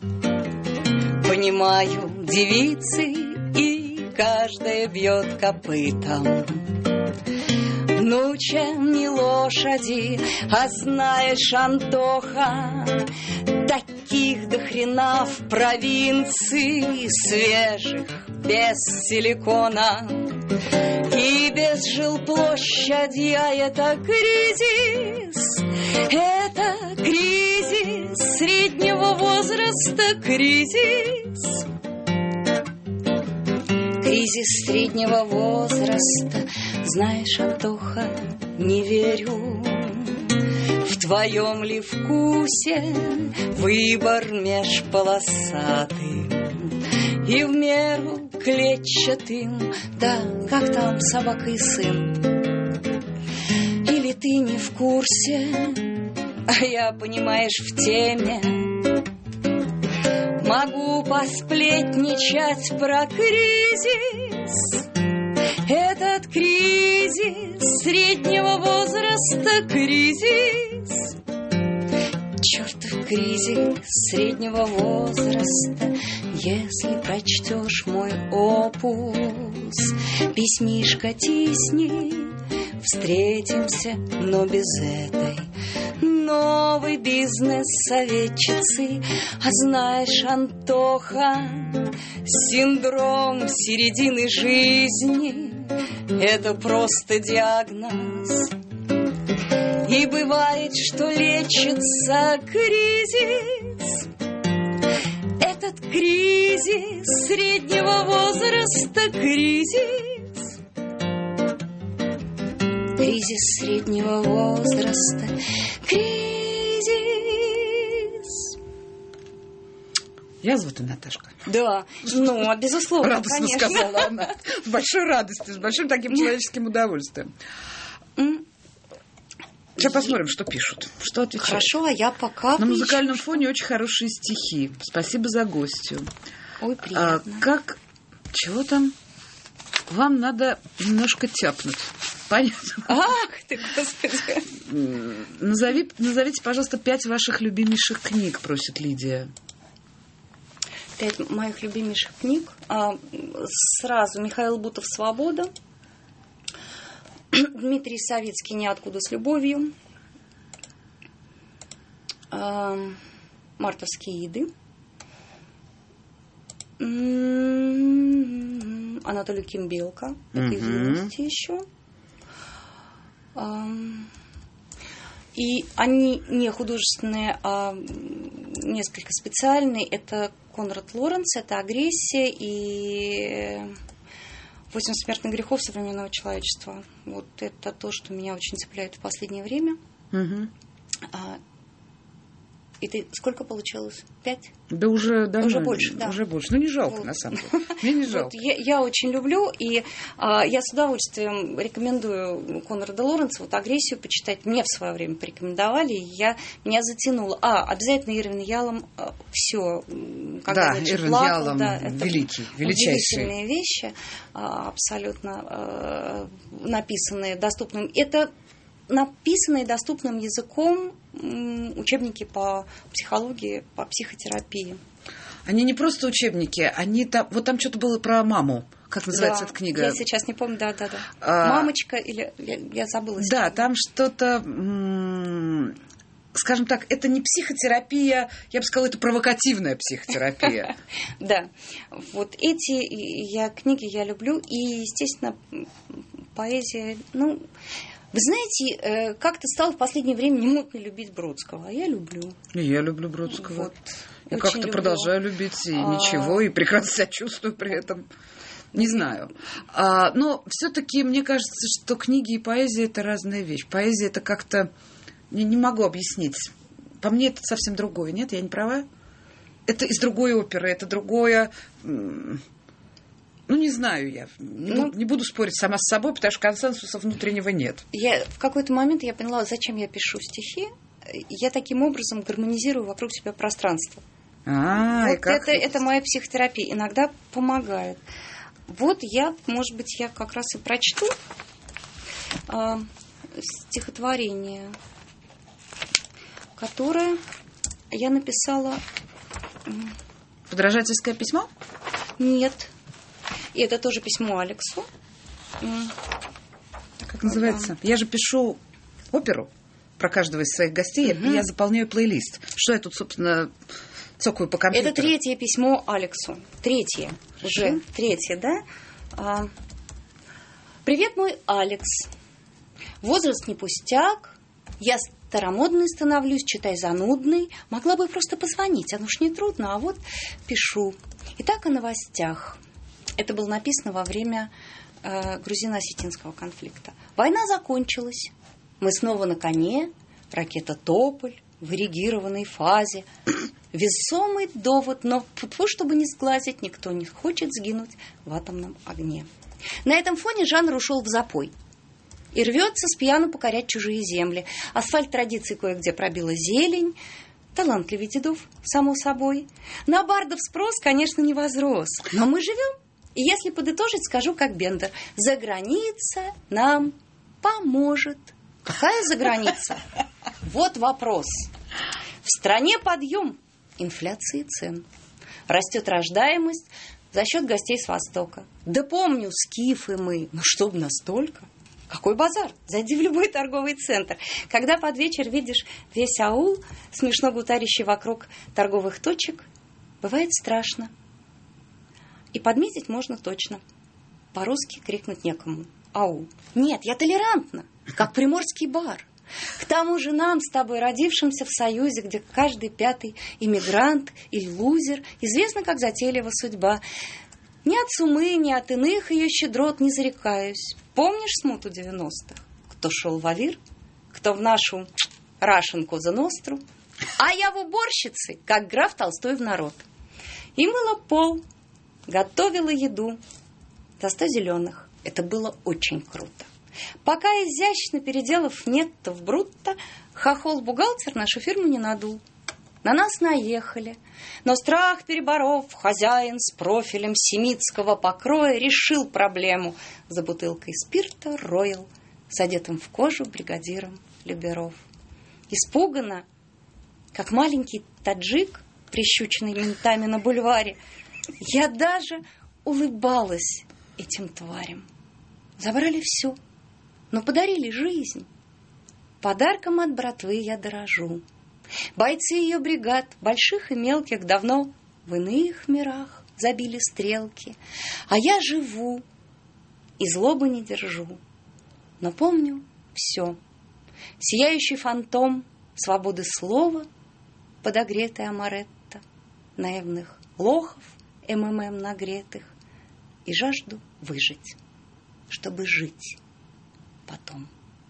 Понимаю, девицы, и каждая бьет копытом. Ну, чем не лошади, а знаешь, Антоха, таких до хрена в провинции, свежих, без силикона и без жилплощади. А это кризис среднего возраста. Кризис. Кризис среднего возраста. Знаешь, Антоха, не верю в твоем ли вкусе выбор меж полосатым и в меру клетчатым, да, как там собака и сын. Или ты не в курсе, а я, понимаешь, в теме. Могу посплетничать про кризис. Этот кризис среднего возраста. Кризис. Чертов кризис среднего возраста. Если прочтешь мой опус, письмишко тисни, встретимся, но без этой новой бизнес-советчицы. А знаешь, Антоха, синдром середины жизни — это просто диагноз. И бывает, что лечится кризис. Этот кризис среднего возраста. возраста кризис. Кризис среднего возраста. Кризис. Язва ты, Наташка. Да, ну, безусловно, радостно конечно. Сказала она. С большой радостью, с большим таким человеческим удовольствием. Сейчас посмотрим, что пишут. Что отвечают. Хорошо, а я пока... На музыкальном фоне очень хорошие стихи. Спасибо за гостью. Ой, приятно. Чего там? Вам надо немножко тяпнуть. Понятно. Ах ты, Господи. Назовите, пожалуйста, 5 ваших любимейших книг, просит Лидия. 5 моих любимейших книг. Сразу Михаил Бутов «Свобода». Дмитрий Савицкий «Ниоткуда с любовью». Мартовские иды. Анатолий Кимбелка. Это из юности еще. И они не художественные, а несколько специальные. Это Конрад Лоренц, это «Агрессия» и 8 смертных грехов современного человечества. Вот это то, что меня очень цепляет в последнее время. И ты сколько получилось? 5? Да уже давно. Уже больше, да. Уже больше. Ну, не жалко, вот. На самом деле. Мне не жалко. Вот, я очень люблю, и я с удовольствием рекомендую Конрада Лоренца, вот «Агрессию» почитать. Мне в свое время порекомендовали, и меня затянуло. Обязательно Ирвин Ялом все. Да, Ирвин Ялом великий, величайший. Удивительные вещи, абсолютно написанные доступным. Это написанные доступным языком учебники по психологии, по психотерапии. Они не просто учебники, они там... Вот там что-то было про маму. Как называется эта книга? Я сейчас не помню, да. «Мамочка» или... Я забыла. Да, там что-то... Скажем так, это не психотерапия, я бы сказала, это провокативная психотерапия. Да. Вот эти книги я люблю. И, естественно, поэзия... Вы знаете, как-то стало в последнее время не модно любить Бродского, а я люблю. И я люблю Бродского. Вот, я как-то люблю. Продолжаю любить, и ничего, и прекрасно себя чувствую при этом. Не знаю. Но все-таки мне кажется, что книги и поэзия – это разная вещь. Поэзия – это как-то... Не могу объяснить. По мне это совсем другое. Нет, я не права? Это из другой оперы, это другое... не знаю я. Не буду спорить сама с собой, потому что консенсуса внутреннего нет. В какой-то момент я поняла, зачем я пишу стихи. Я таким образом гармонизирую вокруг себя пространство. Это моя психотерапия. Иногда помогает. Вот может быть, я как раз и прочту стихотворение, которое я написала... Подражательское письмо? Нет. И это тоже письмо Алексу. Как называется? Я же пишу оперу про каждого из своих гостей, и я заполняю плейлист. Что я тут, собственно, цокаю по компьютеру? Это 3-е письмо Алексу. 3-е. Уже 3-е, да? Привет, мой Алекс. Возраст не пустяк. Я старомодной становлюсь, читай занудный. Могла бы просто позвонить, оно уж не трудно, а вот пишу. Итак, о новостях. Это было написано во время грузино-осетинского конфликта. Война закончилась. Мы снова на коне. Ракета «Тополь» в эрегированной фазе. Весомый довод, но чтобы не сглазить, никто не хочет сгинуть в атомном огне. На этом фоне жанр ушел в запой. И рвется с пьяну покорять чужие земли. Асфальт традиций кое-где пробила зелень. Талантливый дедов, само собой. На бардов спрос, конечно, не возрос. Но мы живем. И если подытожить, скажу как Бендер. За граница нам поможет. Какая за граница? Вот вопрос. В стране подъем инфляции цен. Растет рождаемость за счет гостей с Востока. Да помню, скифы мы. Ну, чтоб настолько. Какой базар? Зайди в любой торговый центр. Когда под вечер видишь весь аул, смешно гутарящий вокруг торговых точек, бывает страшно. И подметить можно точно. По-русски крикнуть некому. Ау. Нет, я толерантна, как приморский бар. К тому же нам с тобой, родившимся в Союзе, где каждый 5-й иммигрант или лузер, известно, как затейлива судьба. Ни от сумы, ни от иных ее щедрот не зарекаюсь. Помнишь смуту 90-х? Кто шел в Авир, кто в нашу Russian Коза Ностру, а я в уборщице, как граф Толстой в народ. И мыла пол, готовила еду за 100 зеленых. Это было очень круто. Пока, изящно переделав нетто в брутто, хохол-бухгалтер нашу фирму не надул. На нас наехали, но страх переборов, хозяин с профилем семитского покроя решил проблему за бутылкой спирта «Роял» с одетым в кожу бригадиром Люберов. Испуганно, как маленький таджик, прищученный ментами на бульваре, я даже улыбалась этим тварям. Забрали все, но подарили жизнь. Подарком от братвы я дорожу. Бойцы ее бригад, больших и мелких, давно в иных мирах забили стрелки. А я живу и злобы не держу. Но помню все. Сияющий фантом свободы слова, подогретый амаретто, наивных лохов, МММ нагретых, и жажду выжить, чтобы жить потом.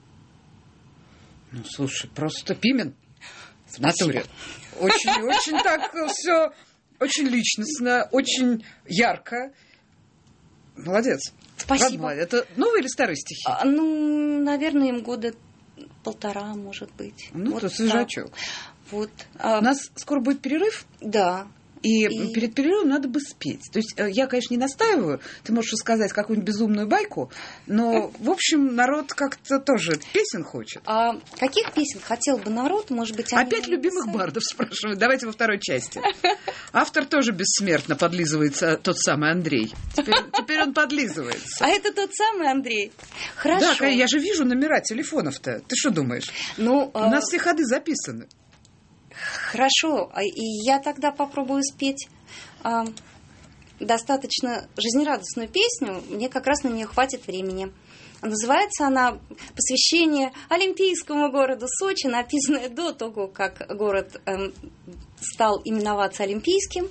Ну, слушай, просто Пимен. В натуре. Очень так все, очень личностно, очень ярко. Молодец. Спасибо. Правда, это новые или старые стихи? Наверное, им года 1.5, может быть. Ну, вот то свежачок. Вот. У нас скоро будет перерыв. Да. И перед перерывом надо бы спеть. То есть я, конечно, не настаиваю. Ты можешь рассказать какую-нибудь безумную байку, но, в общем, народ как-то тоже песен хочет. А каких песен хотел бы народ? Может быть, опять любимых бардов спрашивают. Давайте во второй части. Автор тоже бессмертно подлизывается, тот самый Андрей. Теперь он подлизывается. А это тот самый Андрей? Хорошо. Да, я же вижу номера телефонов-то. Ты что думаешь? У нас все ходы записаны. Хорошо, и я тогда попробую спеть достаточно жизнерадостную песню. Мне как раз на нее хватит времени. Называется она «Посвящение олимпийскому городу Сочи», написанное до того, как город стал именоваться Олимпийским.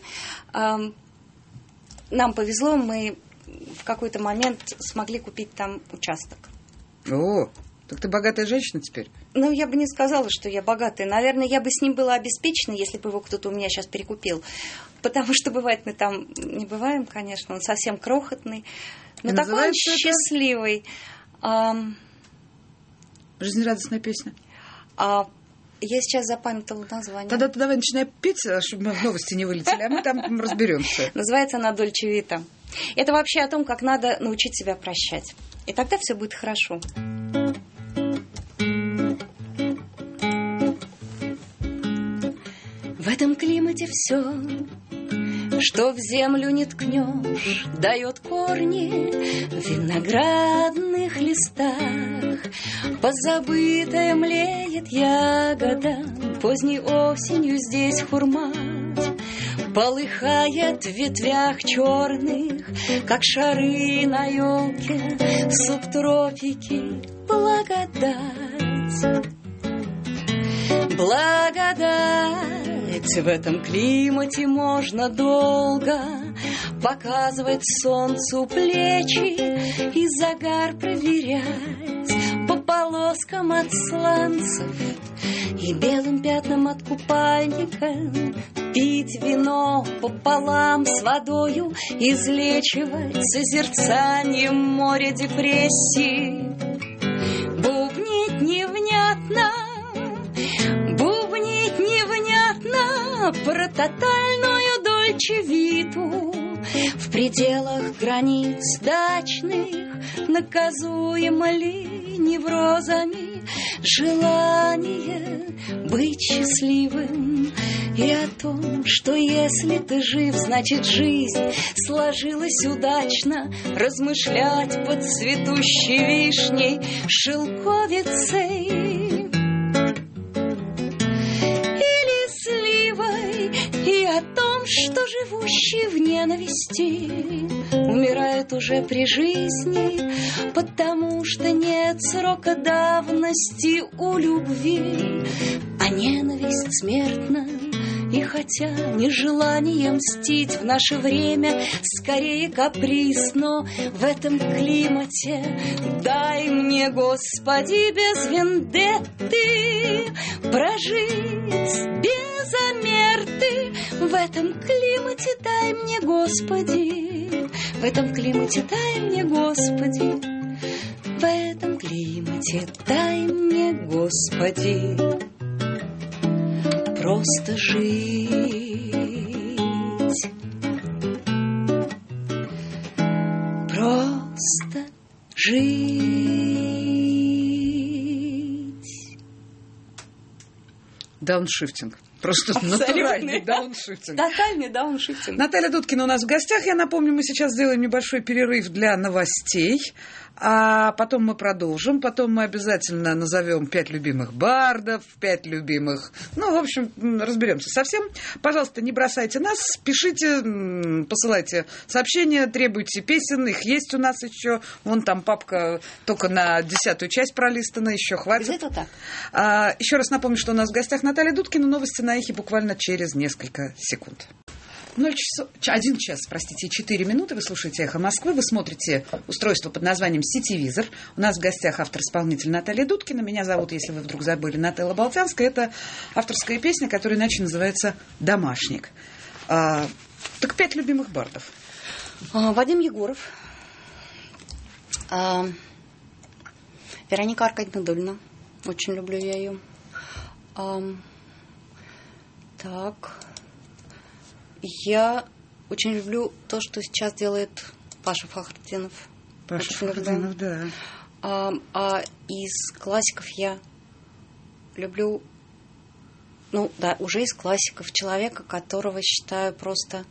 Нам повезло, мы в какой-то момент смогли купить там участок. О, так ты богатая женщина теперь? Ну, я бы не сказала, что я богатая. Наверное, я бы с ним была обеспечена, если бы его кто-то у меня сейчас перекупил. Потому что бывает мы там не бываем, конечно. Он совсем крохотный. Но такой он счастливый. Жизнерадостная песня. Я сейчас запамятовала название. Тогда давай начинай петь, чтобы мы в новости не вылетели, а мы там разберемся. Называется она «Дольче Вита». Это вообще о том, как надо научить себя прощать. И тогда все будет хорошо. В этом климате все, что в землю не ткнешь, дает корни в виноградных листах. Позабытая млеет ягода, поздней осенью здесь хурма полыхает в ветвях черных, как шары на елке, субтропики, благодать. Благодать. В этом климате можно долго показывать солнцу плечи и загар проверять по полоскам от сланцев и белым пятнам от купальника, пить вино пополам с водою, излечивать созерцанием моря депрессии, бубнить невнятно про тотальную Дольче Виту в пределах границ дачных, наказуемо ли неврозами желание быть счастливым, и о том, что если ты жив, значит жизнь сложилась удачно, размышлять под цветущей вишней шелковицей и о том, что живущий в ненависти умирает уже при жизни, потому что нет срока давности у любви, а ненависть смертна И хотя нежелание мстить в наше время скорее каприз, но в этом климате дай мне, Господи, без вендетты прожить без омерты. В этом климате дай мне, Господи, в этом климате дай мне, Господи, в этом климате дай мне, Господи, просто жить, просто жить. Дауншифтинг. Просто натуральный дауншифтинг. Тотальный дауншифтинг. Наталья Дудкина у нас в гостях. Я напомню, мы сейчас сделаем небольшой перерыв для новостей, а потом мы продолжим. Потом мы обязательно назовем 5 любимых бардов, 5 любимых... Ну, в общем, разберемся совсем. Пожалуйста, не бросайте нас, пишите, посылайте сообщения, требуйте песен. Их есть у нас еще. Вон там папка только на 10-ю часть пролистана, еще хватит. Где-то так. Еще раз напомню, что у нас в гостях Наталья Дудкина. Новости на Эхе буквально через несколько секунд. 1 час, 4 минуты. Вы слушаете «Эхо Москвы». Вы смотрите устройство под названием «Сетевизор». У нас в гостях автор-исполнитель Наталья Дудкина. Меня зовут, если вы вдруг забыли, Нателла Болтянская. Это авторская песня, которая иначе называется «Домашник». Так 5 любимых бардов. Вадим Егоров. Вероника Аркадьевна Долина. Очень люблю я ее. Так... Я очень люблю то, что сейчас делает Паша Фахрутдинов. Паша Фахрутдинов, да. Из классиков я люблю, уже из классиков человека, которого считаю просто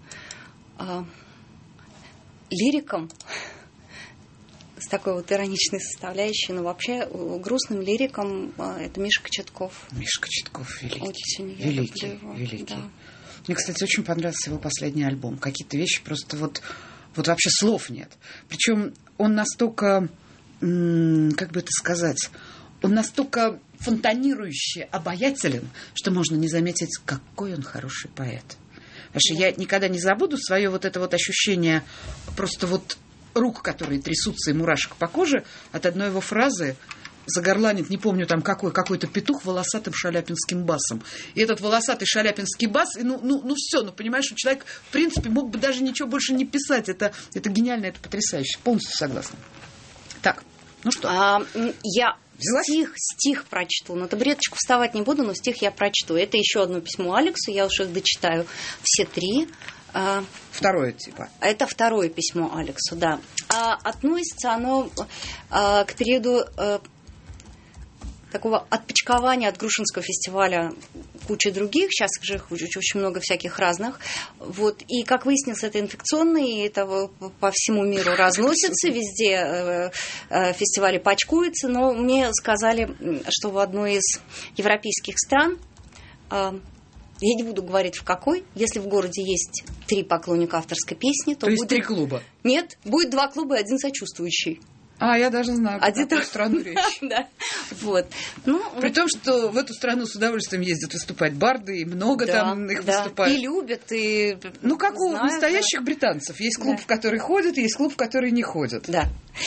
лириком с такой вот ироничной составляющей, но вообще грустным лириком это Миша Кочетков. Миша Кочетков великий. Очень великий. Да. Мне, кстати, очень понравился его последний альбом. Какие-то вещи просто вот вообще слов нет. Причем он настолько, как бы это сказать, он настолько фонтанирующий, обаятелен, что можно не заметить, какой он хороший поэт. Потому что я никогда не забуду свое вот это вот ощущение просто вот рук, которые трясутся и мурашек по коже от одной его фразы. Загорланит, не помню там какой-то петух волосатым шаляпинским басом. И этот волосатый шаляпинский бас, все, понимаешь, что человек, в принципе, мог бы даже ничего больше не писать. Это гениально, это потрясающе. Полностью согласна. Так, ну что? Я стих прочту. На табуреточку вставать не буду, но стих я прочту. Это еще одно письмо Алексу, я уж их дочитаю все 3. Второе типа. Это второе письмо Алексу, да. Относится оно к периоду такого отпочкования от Грушинского фестиваля кучи других, сейчас же их очень много всяких разных. Вот. И, как выяснилось, это инфекционно, и это по всему миру разносится, везде фестивали пачкуются, но мне сказали, что в одной из европейских стран, я не буду говорить в какой, если в городе есть 3 поклонника авторской песни, то есть будет... 3 клуба? Нет, будет 2 клуба и 1 сочувствующий. Я даже знаю, про какую страну речь. Да. Вот. При том, что в эту страну с удовольствием ездят выступать барды, и много там их выступает. И любят, и как у настоящих британцев. Есть клуб, в который ходят, и есть клуб, в который не ходят. Да.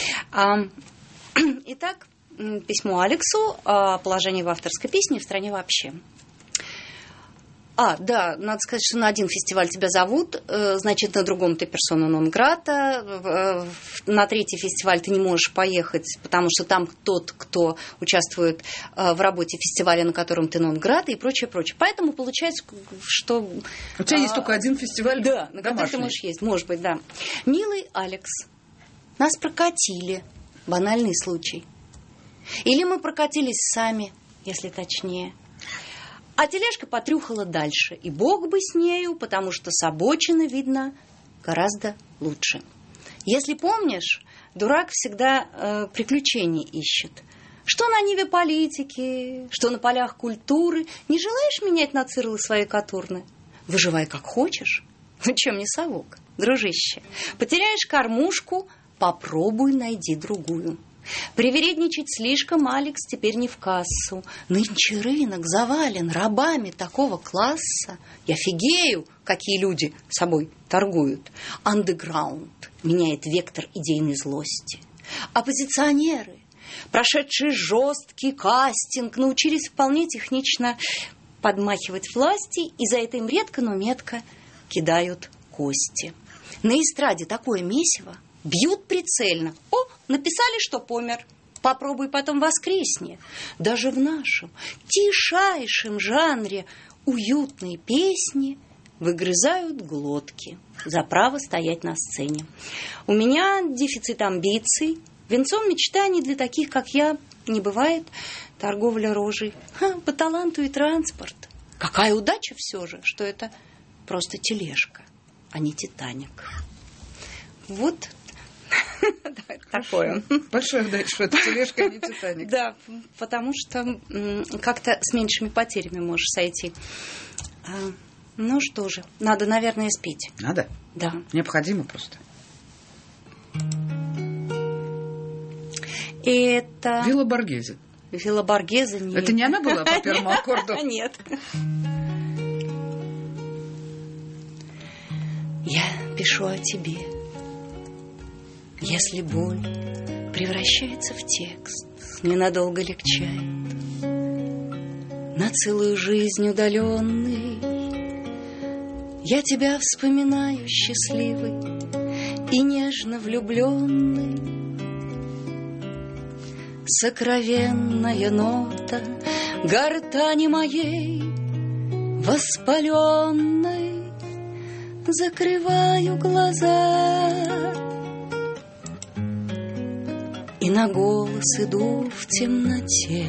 Итак, письмо Алексу о положении в авторской песне и в стране вообще. Да, надо сказать, что на один фестиваль тебя зовут, значит, на другом ты персона нон грата, на третий фестиваль ты не можешь поехать, потому что там тот, кто участвует в работе фестиваля, на котором ты нон грата и прочее, прочее. Поэтому получается, что... У тебя есть только один фестиваль домашний. Да, на который ты можешь ездить, может быть, да. Милый Алекс, нас прокатили, банальный случай. Или мы прокатились сами, если точнее. А тележка потрюхала дальше, и бог бы с нею, потому что с обочины видно гораздо лучше. Если помнишь, дурак всегда приключений ищет. Что на ниве политики, что на полях культуры. Не желаешь менять на цирлы свои катурны? Выживай как хочешь. Ну, чем не совок, дружище? Потеряешь кормушку, попробуй найди другую. Привередничать слишком, Алекс, теперь не в кассу. Нынче рынок завален рабами такого класса. Я офигею, какие люди собой торгуют. Андеграунд меняет вектор идейной злости. Оппозиционеры, прошедшие жесткий кастинг, научились вполне технично подмахивать власти, и за это им редко, но метко кидают кости. На эстраде такое месиво. Бьют прицельно. О, написали, что помер. Попробуй потом воскресни. Даже в нашем тишайшем жанре уютные песни выгрызают глотки за право стоять на сцене. У меня дефицит амбиций. Венцом мечтаний для таких, как я, не бывает торговля рожей. По таланту и транспорт. Какая удача все же, что это просто тележка, а не Титаник. Вот такое. Большая удача, что это тележка, а не Титаник. Да, потому что как-то с меньшими потерями можешь сойти. Ну что же, надо, наверное, спеть. Надо? Да. Необходимо просто. Это... Вилла Боргезе. Вилла Боргезе, нет. Это не она была по первому аккорду? Нет. Я пишу о тебе. Если боль превращается в текст, ненадолго легчает. На целую жизнь удаленный я тебя вспоминаю счастливый и нежно влюбленный. Сокровенная нота гортани моей воспаленной. Закрываю глаза и на голос иду в темноте.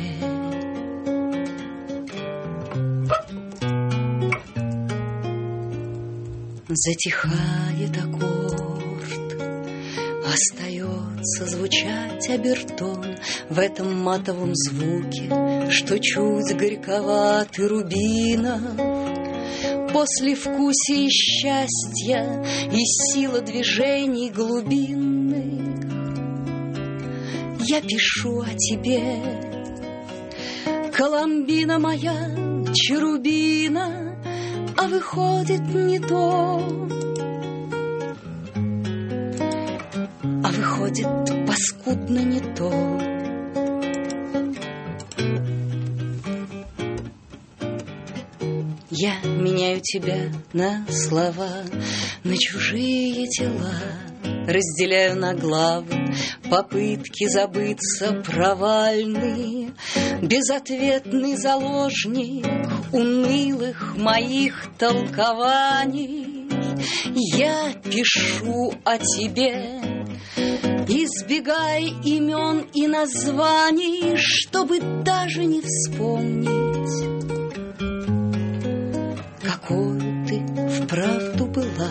Затихает аккорд, остается звучать обертон в этом матовом звуке, что чуть горьковатый рубинов. Послевкусие счастья и сила движений глубинных. Я пишу о тебе, Коломбина моя, Черубина, а выходит не то. А выходит паскудно не то. Я меняю тебя на слова, на чужие тела, разделяю на главы попытки забыться провальные, безответный заложник унылых моих толкований. Я пишу о тебе, избегая имен и названий, чтобы даже не вспомнить, какой ты вправду была.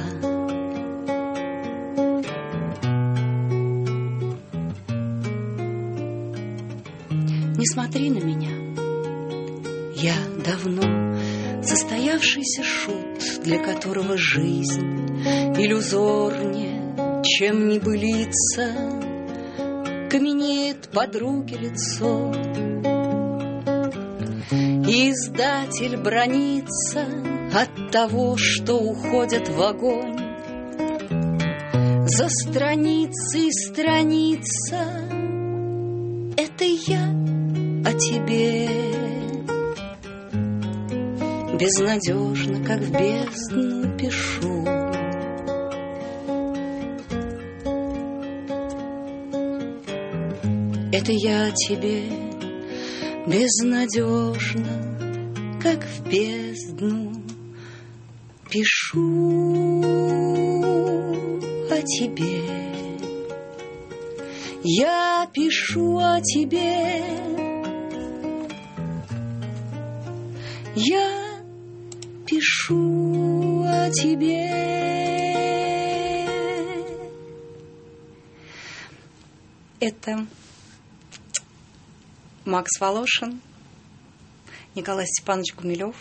Не смотри на меня, я давно состоявшийся шут, для которого жизнь иллюзорнее, чем небылица. Каменеет подруге лицо, издатель бранится от того, что уходят в огонь. За страницей страница, это я о тебе. Безнадежно, как в бездну пишу. Это я о тебе. Безнадежно, как в бездну пишу о тебе. Я пишу о тебе. Я пишу о тебе. Это Макс Волошин, Николай Степанович Гумилев,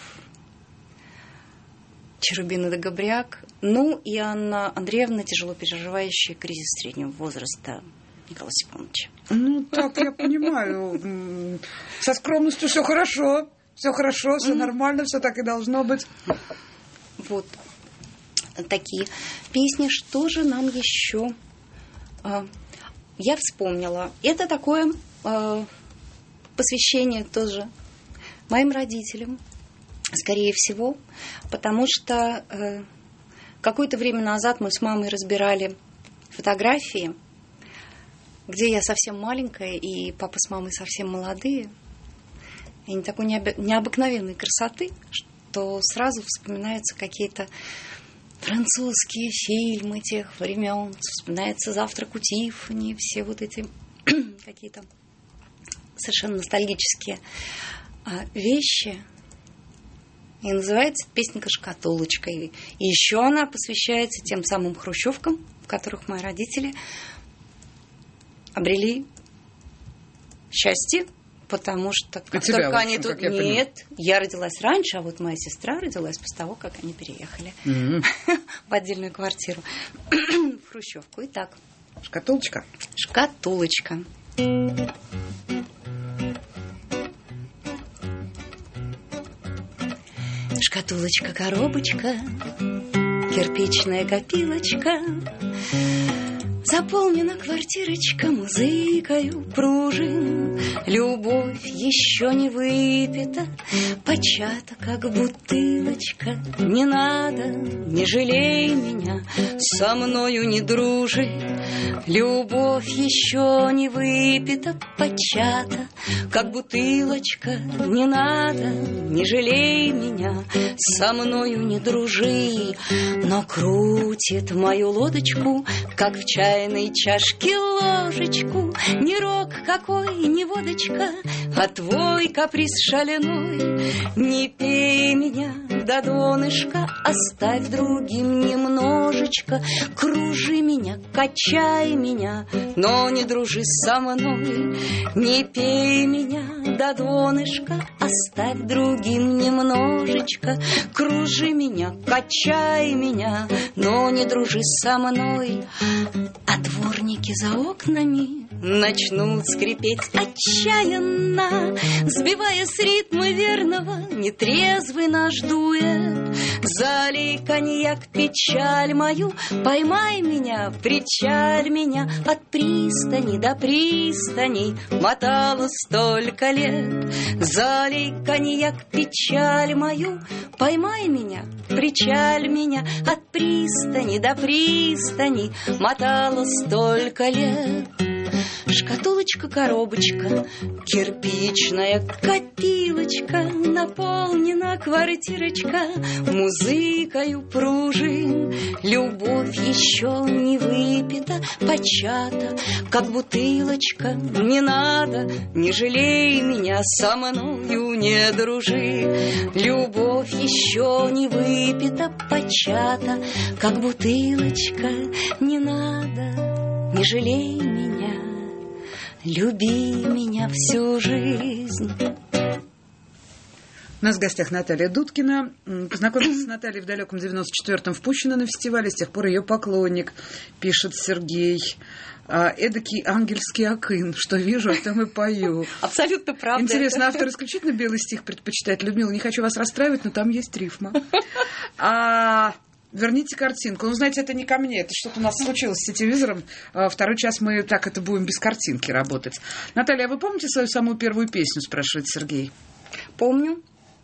Черубина да Габряк, ну и Анна Андреевна, тяжело переживающая кризис среднего возраста. Николая Степановича. Ну, так я понимаю. Со скромностью все хорошо, все нормально, все так и должно быть. Вот такие песни. Что же нам еще? Я вспомнила. Это такое посвящение тоже моим родителям, скорее всего, потому что какое-то время назад мы с мамой разбирали фотографии, где я совсем маленькая, и папа с мамой совсем молодые. И они такой необыкновенной красоты, что сразу вспоминаются какие-то французские фильмы тех времен, вспоминается «Завтрак у Тиффани», все вот эти какие-то совершенно ностальгические вещи. И называется песенка «Шкатулочка». И еще она посвящается тем самым хрущевкам, в которых мои родители обрели счастье, потому что как только они тут... Нет, я родилась раньше, а вот моя сестра родилась после того, как они переехали в отдельную квартиру, в хрущевку. Итак. Шкатулочка. Шкатулочка. Шкатулочка, коробочка, кирпичная копилочка, заполнена квартирочка музыкою пружин. Любовь еще не выпита, почата, как бутылочка. Не надо, не жалей меня, со мною не дружи. Любовь еще не выпита, почата, как бутылочка. Не надо, не жалей меня, со мною не дружи. Но крутит мою лодочку, как в чайной чашке ложечку. Не рок какой, не водочка, а твой каприз шаленой. Не пей меня до донышка, оставь другим немножечко. Кружи меня, качай меня, но не дружи со мной. Не пей меня до донышка, оставь другим немножечко. Кружи меня, качай меня, но не дружи со мной. А дворники за окнами начнут скрипеть отчаянно, сбивая с ритма верного нетрезвый наш дуэт. Залей коньяк, печаль мою, поймай меня, причаль меня. От пристани до пристани мотала столько лет. Залей коньяк, печаль мою, поймай меня, причаль меня. От пристани до пристани мотала столько лет. Шкатулочка, коробочка, кирпичная копилочка, наполнена квартирочка музыкою пружин. Любовь еще не выпита, почата, как бутылочка. Не надо, не жалей меня, со мною не дружи. Любовь еще не выпита, почата, как бутылочка. Не надо, не жалей меня, люби меня всю жизнь. У нас в гостях Наталья Дудкина. Познакомился с Натальей в далеком 94-м в Пущино на фестивале. С тех пор ее поклонник, пишет Сергей. Эдакий ангельский акын. Что вижу, о том и пою. Абсолютно правда. Интересно, автор исключительно белый стих предпочитает. Людмила, не хочу вас расстраивать, но там есть рифма. Верните картинку. Ну, знаете, это не ко мне. Это что-то у нас случилось с телевизором. Второй час мы так это будем без картинки работать. Наталья, а вы помните свою самую первую песню, спрашивает Сергей? Помню.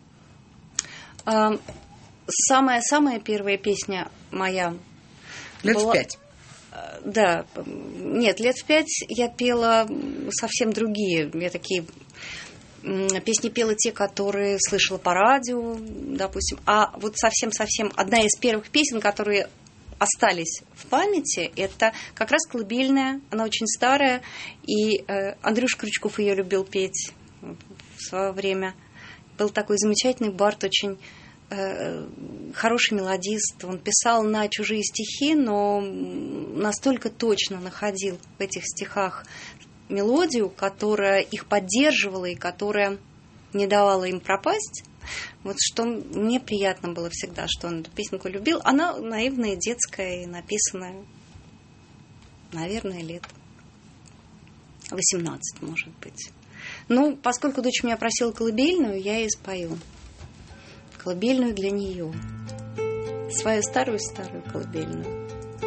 Самая первая песня моя лет была... в 5. Да. Нет, лет в 5 я пела совсем другие. Я такие... Песни пела те, которые слышала по радио, допустим. А вот совсем-совсем одна из первых песен, которые остались в памяти, это как раз колыбельная. Она очень старая, и Андрюша Крючков ее любил петь в свое время. Был такой замечательный бард, очень хороший мелодист. Он писал на чужие стихи, но настолько точно находил в этих стихах мелодию, которая их поддерживала и которая не давала им пропасть. Вот что мне приятно было всегда, что он эту песенку любил. Она наивная, детская и написанная, наверное, лет 18, может быть. Ну, поскольку дочь меня просила колыбельную, я ей спою. Колыбельную для нее. Свою старую-старую колыбельную.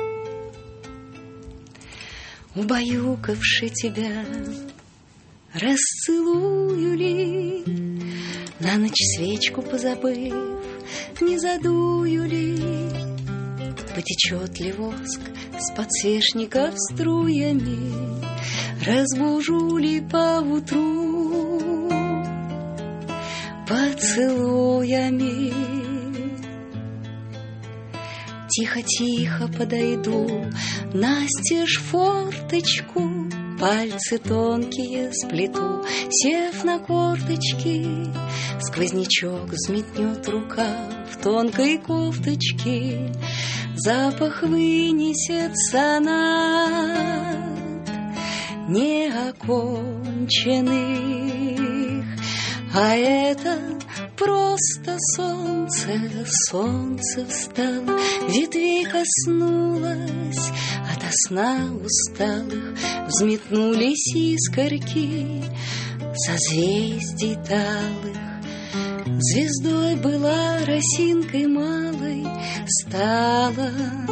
Убаюкавши тебя, расцелую ли, на ночь свечку позабыв, не задую ли, потечет ли воск с подсвечников струями, разбужу ли поутру поцелуями. Тихо-тихо подойду, настежь форточку, пальцы тонкие сплету, сев на корточки, сквознячок взметнет рукав тонкой кофточки, запах вынесется над неоконченных, а это просто солнце, солнце встало, ветвей коснулось, ото сна усталых взметнулись искорки созвездий талых. Звездой была, росинкой малой стала,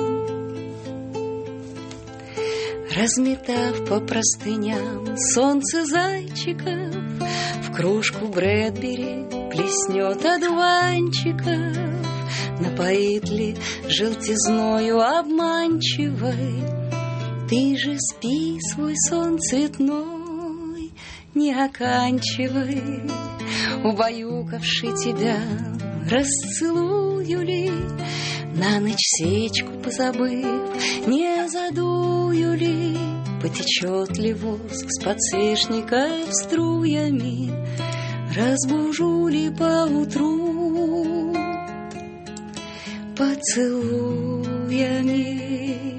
разметав по простыням солнце зайчиков, в кружку Брэдбери плеснет одуванчиков, напоит ли желтизною обманчивой. Ты же спи, свой сон цветной не оканчивай. Убаюкавши тебя, расцелую ли, на ночь свечку позабыв, не задую ли, потечет ли воск с подсвечников струями, разбужу ли поутру поцелуями.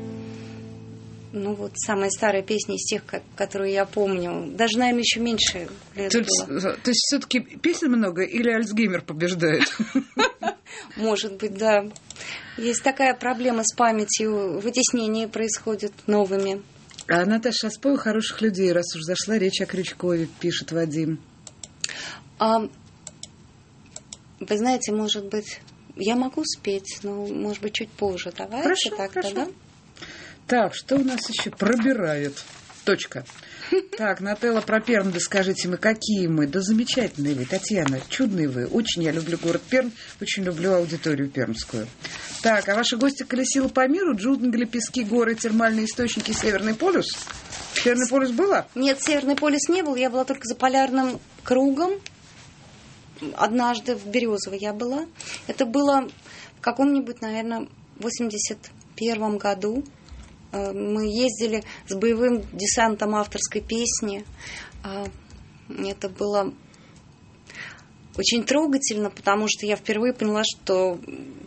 Ну вот самая старая песня из тех, которую я помню. Даже, наверное, еще меньше лет было. То есть все-таки песен много или Альцгеймер побеждает? Может быть, да. Есть такая проблема с памятью, вытеснение происходит новыми. А Наташа, спою хороших людей, раз уж зашла речь о Крючкове, пишет Вадим. Вы знаете, может быть, я могу спеть, но, может быть, чуть позже. Давайте. Хорошо, так-то, хорошо. Да? Так, что у нас еще пробирает? Точка. Так, Нателла про Пермь, да скажите, мы какие мы? Да замечательные вы, Татьяна, чудные вы. Очень я люблю город Пермь, очень люблю аудиторию пермскую. Так, а ваши гости колесила по миру? Джунгли, пески, горы, термальные источники, Северный полюс? Северный полюс было? Нет, Северный полюс не был, я была только за полярным кругом. Однажды в Березово я была. Это было в каком-нибудь, наверное, 81 году. Мы ездили с боевым десантом авторской песни. Это было очень трогательно, потому что я впервые поняла, что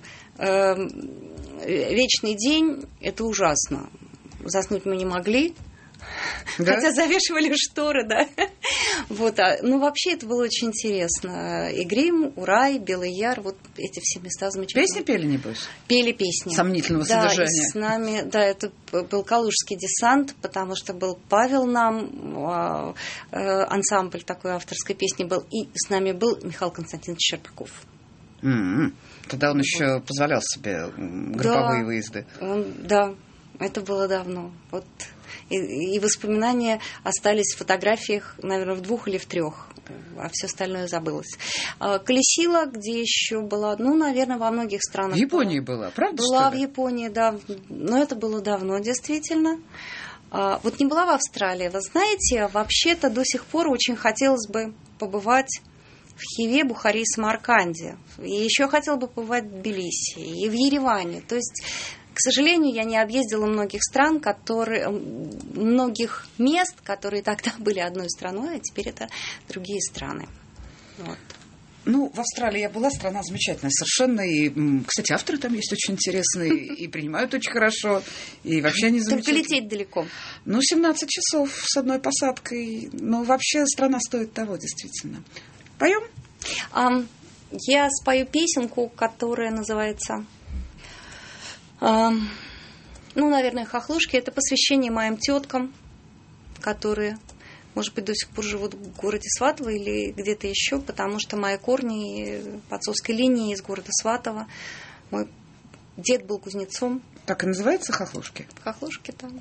вечный день – это ужасно. Заснуть мы не могли. Да? Хотя завешивали шторы, да. Вот, ну, вообще, это было очень интересно. И Грим, Урай, Белый Яр, вот эти все места замечательные. Песни пели, небось? Пели песни. Сомнительного да, содержания. И с нами, да, это был Калужский десант, потому что был Павел нам, ансамбль такой авторской песни был, и с нами был Михаил Константинович Щербаков. Тогда он еще позволял себе групповые выезды. Да, это было давно. Вот. И воспоминания остались в фотографиях, наверное, в 2 или в 3, а все остальное забылось. Колесила, где еще была, ну, наверное, во многих странах. В Японии была, правда? Была в Японии, да, но это было давно, действительно. Вот не была в Австралии. Вы знаете, вообще-то до сих пор очень хотелось бы побывать в Хиве, Бухаре и Самарканде. И еще хотела бы побывать в Тбилиси и в Ереване. То есть, к сожалению, я не объездила многих стран, многих мест, которые тогда были одной страной, а теперь это другие страны. Вот. Ну, в Австралии я была, страна замечательная совершенно. И, кстати, авторы там есть очень интересные, и принимают очень хорошо, и вообще они замечательные. Только лететь далеко. Ну, 17 часов с одной посадкой. Но вообще страна стоит того, действительно. Поем? Я спою песенку, которая называется... Ну, наверное, «Хохлушки». Это посвящение моим теткам, которые, может быть, до сих пор живут в городе Сватово или где-то еще, потому что мои корни по отцовской линии из города Сватово. Мой дед был кузнецом. Так и называется «Хохлушки»? «Хохлушки», да.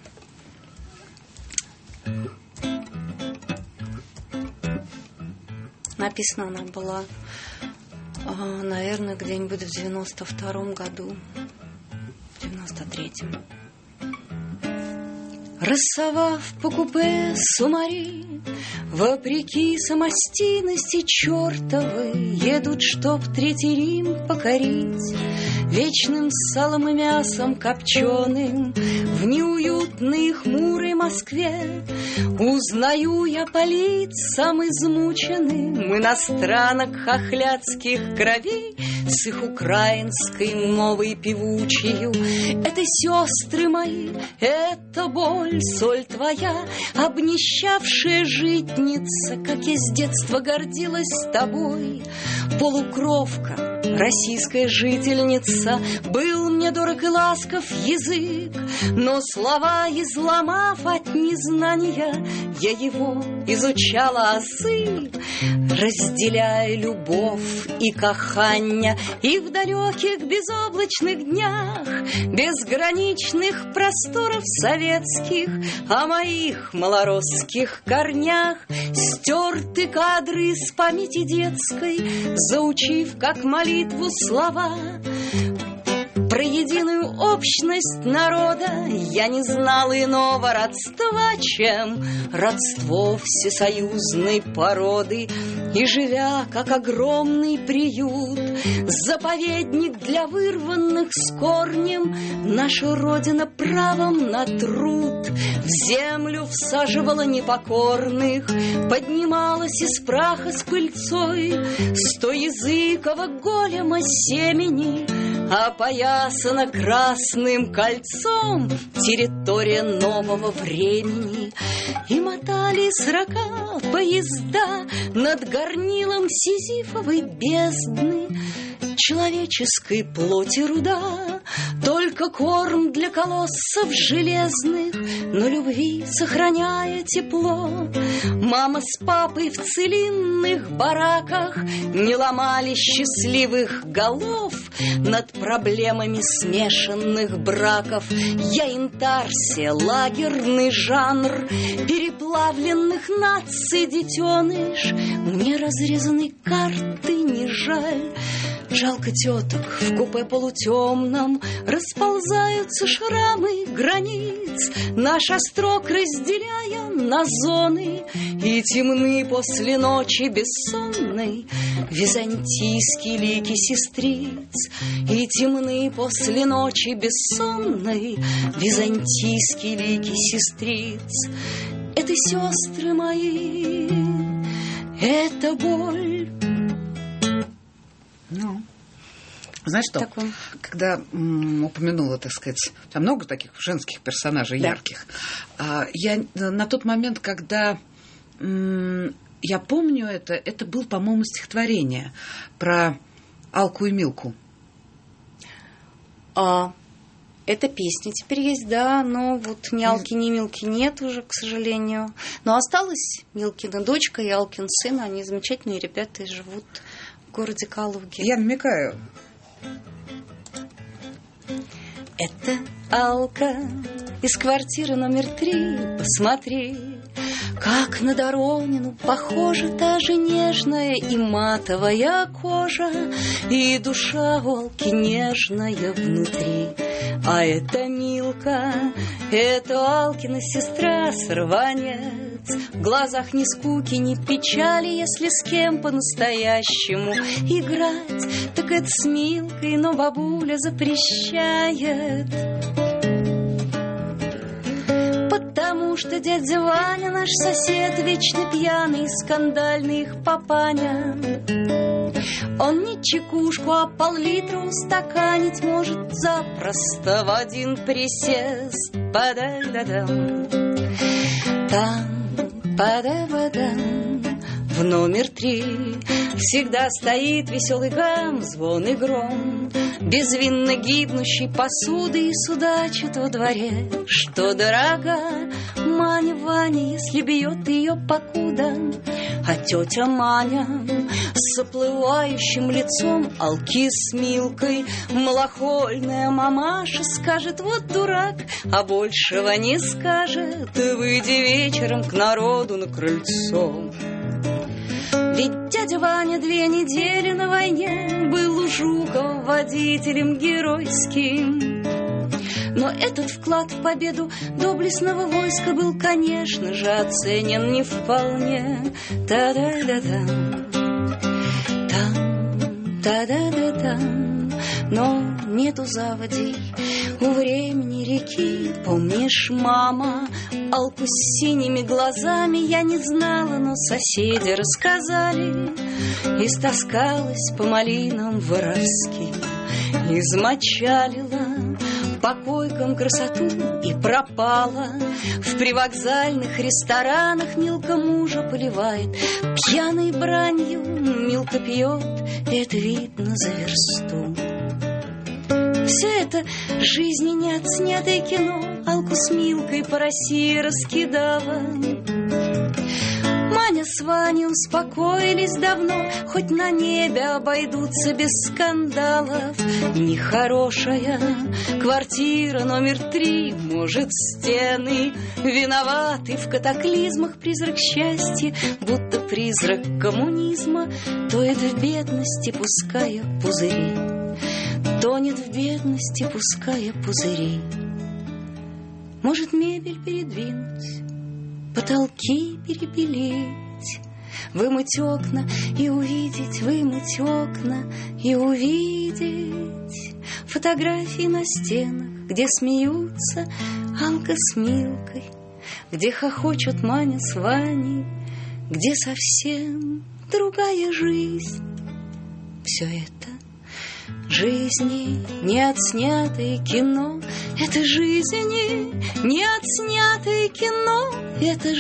Написана она была, наверное, где-нибудь в 92-м году, в 93-м. Рассовав по купе сумари, вопреки самостийности чертовы, едут, чтоб Третий Рим покорить вечным салом и мясом копченым. В неуютной хмурой Москве узнаю я по лицам измученным иностранок хохлядских кровей с их украинской новой певучею. Это сестры мои, это боль, соль твоя, обнищавшая житница, как я с детства гордилась тобой. Полукровка, российская жительница, был мне дорог и ласков язык, но слова изломав от незнания, я его изучала азы, разделяя любовь и кахання, и в далеких безоблачных днях безграничных просторов советских о моих малоросских корнях стерты кадры с памяти детской, заучив как молитву слова. Про единую общность народа я не знала иного родства, чем родство всесоюзной породы. И живя, как огромный приют, заповедник для вырванных с корнем, наша Родина правом на труд в землю всаживала непокорных, поднималась из праха с пыльцой стоязыкого голема семени, опоясана красным кольцом территория нового времени. И мотали 40 поезда над горнилом сизифовой бездны, человеческой плоти руда, только корм для колоссов железных, но любви сохраняя тепло. Мама с папой в целинных бараках не ломали счастливых голов над проблемами смешанных браков. Я интарсия, лагерный жанр переплавленных наций детеныш. Мне разрезанной карты не жаль. Жалко теток в купе полутемном, расползаются шрамы границ, наш острог разделяя на зоны, и темны после ночи бессонной византийские лики сестриц, и темны после ночи бессонной византийские лики сестриц. Это сестры мои, это боль. Ну, знаешь что, когда упомянула, так сказать, там много таких женских персонажей, да, ярких, я на тот момент, когда я помню это было, по-моему, стихотворение про Алку и Милку. Это песня теперь есть, да, но вот ни Алки, ни Милки нет уже, к сожалению. Но осталась Милкина дочка и Алкин сын, они замечательные ребята и живут в городе Калуге. Я намекаю. Это Алка из квартиры номер 3. Посмотри, как на Доронину похожа та же нежная и матовая кожа, и душа у Алки нежная внутри. А это Милка, это Алкина сестра, сорванец. В глазах ни скуки, ни печали, если с кем по-настоящему играть, так это с Милкой, но бабуля запрещает. Потому что дядя Ваня, наш сосед, вечно пьяный, скандальный их папаня. Он не чекушку, а пол-литра устаканить может запросто в один присест. Па-да-да-дам, там, па-да-ба-дам, в номер 3 Всегда стоит веселый гам, звон и гром, безвинно гибнущий посуды и судачит во дворе, что дорога Маня Ваня, если бьет ее покуда. А тетя Маня с оплывающим лицом, алки с Милкой, малохольная мамаша скажет: вот дурак, а большего не скажет, выйди вечером к народу на крыльцо. Ведь дядя Ваня 2 недели на войне был у Жукова водителем геройским. Но этот вклад в победу доблестного войска был, конечно же, оценен не вполне. Та-да-да-дам, там, та-да-да-дам. Но нету заводей у времени реки. Помнишь, мама, Алку с синими глазами я не знала, но соседи рассказали. Истаскалась по малинам воровским, измочалила по койкам красоту и пропала. В привокзальных ресторанах Милка мужа поливает пьяной бранью. Милка пьет, это видно за версту. Все это жизни не отснятое кино. Алку с Милкой по России раскидала. Маня с Ваней успокоились давно, хоть на небе обойдутся без скандалов. Нехорошая квартира номер 3, может, стены виноваты в катаклизмах. Призрак счастья, будто призрак коммунизма, тонет в бедности, пуская пузыри. Тонет в бедности, пуская пузыри. Может, мебель передвинуть, потолки перебелить, вымыть окна и увидеть, вымыть окна и увидеть фотографии на стенах, где смеются Алка с Милкой, где хохочут Маня с Ваней, где совсем другая жизнь. Все это жизни не отснятое кино, это жизни не отснятое кино, это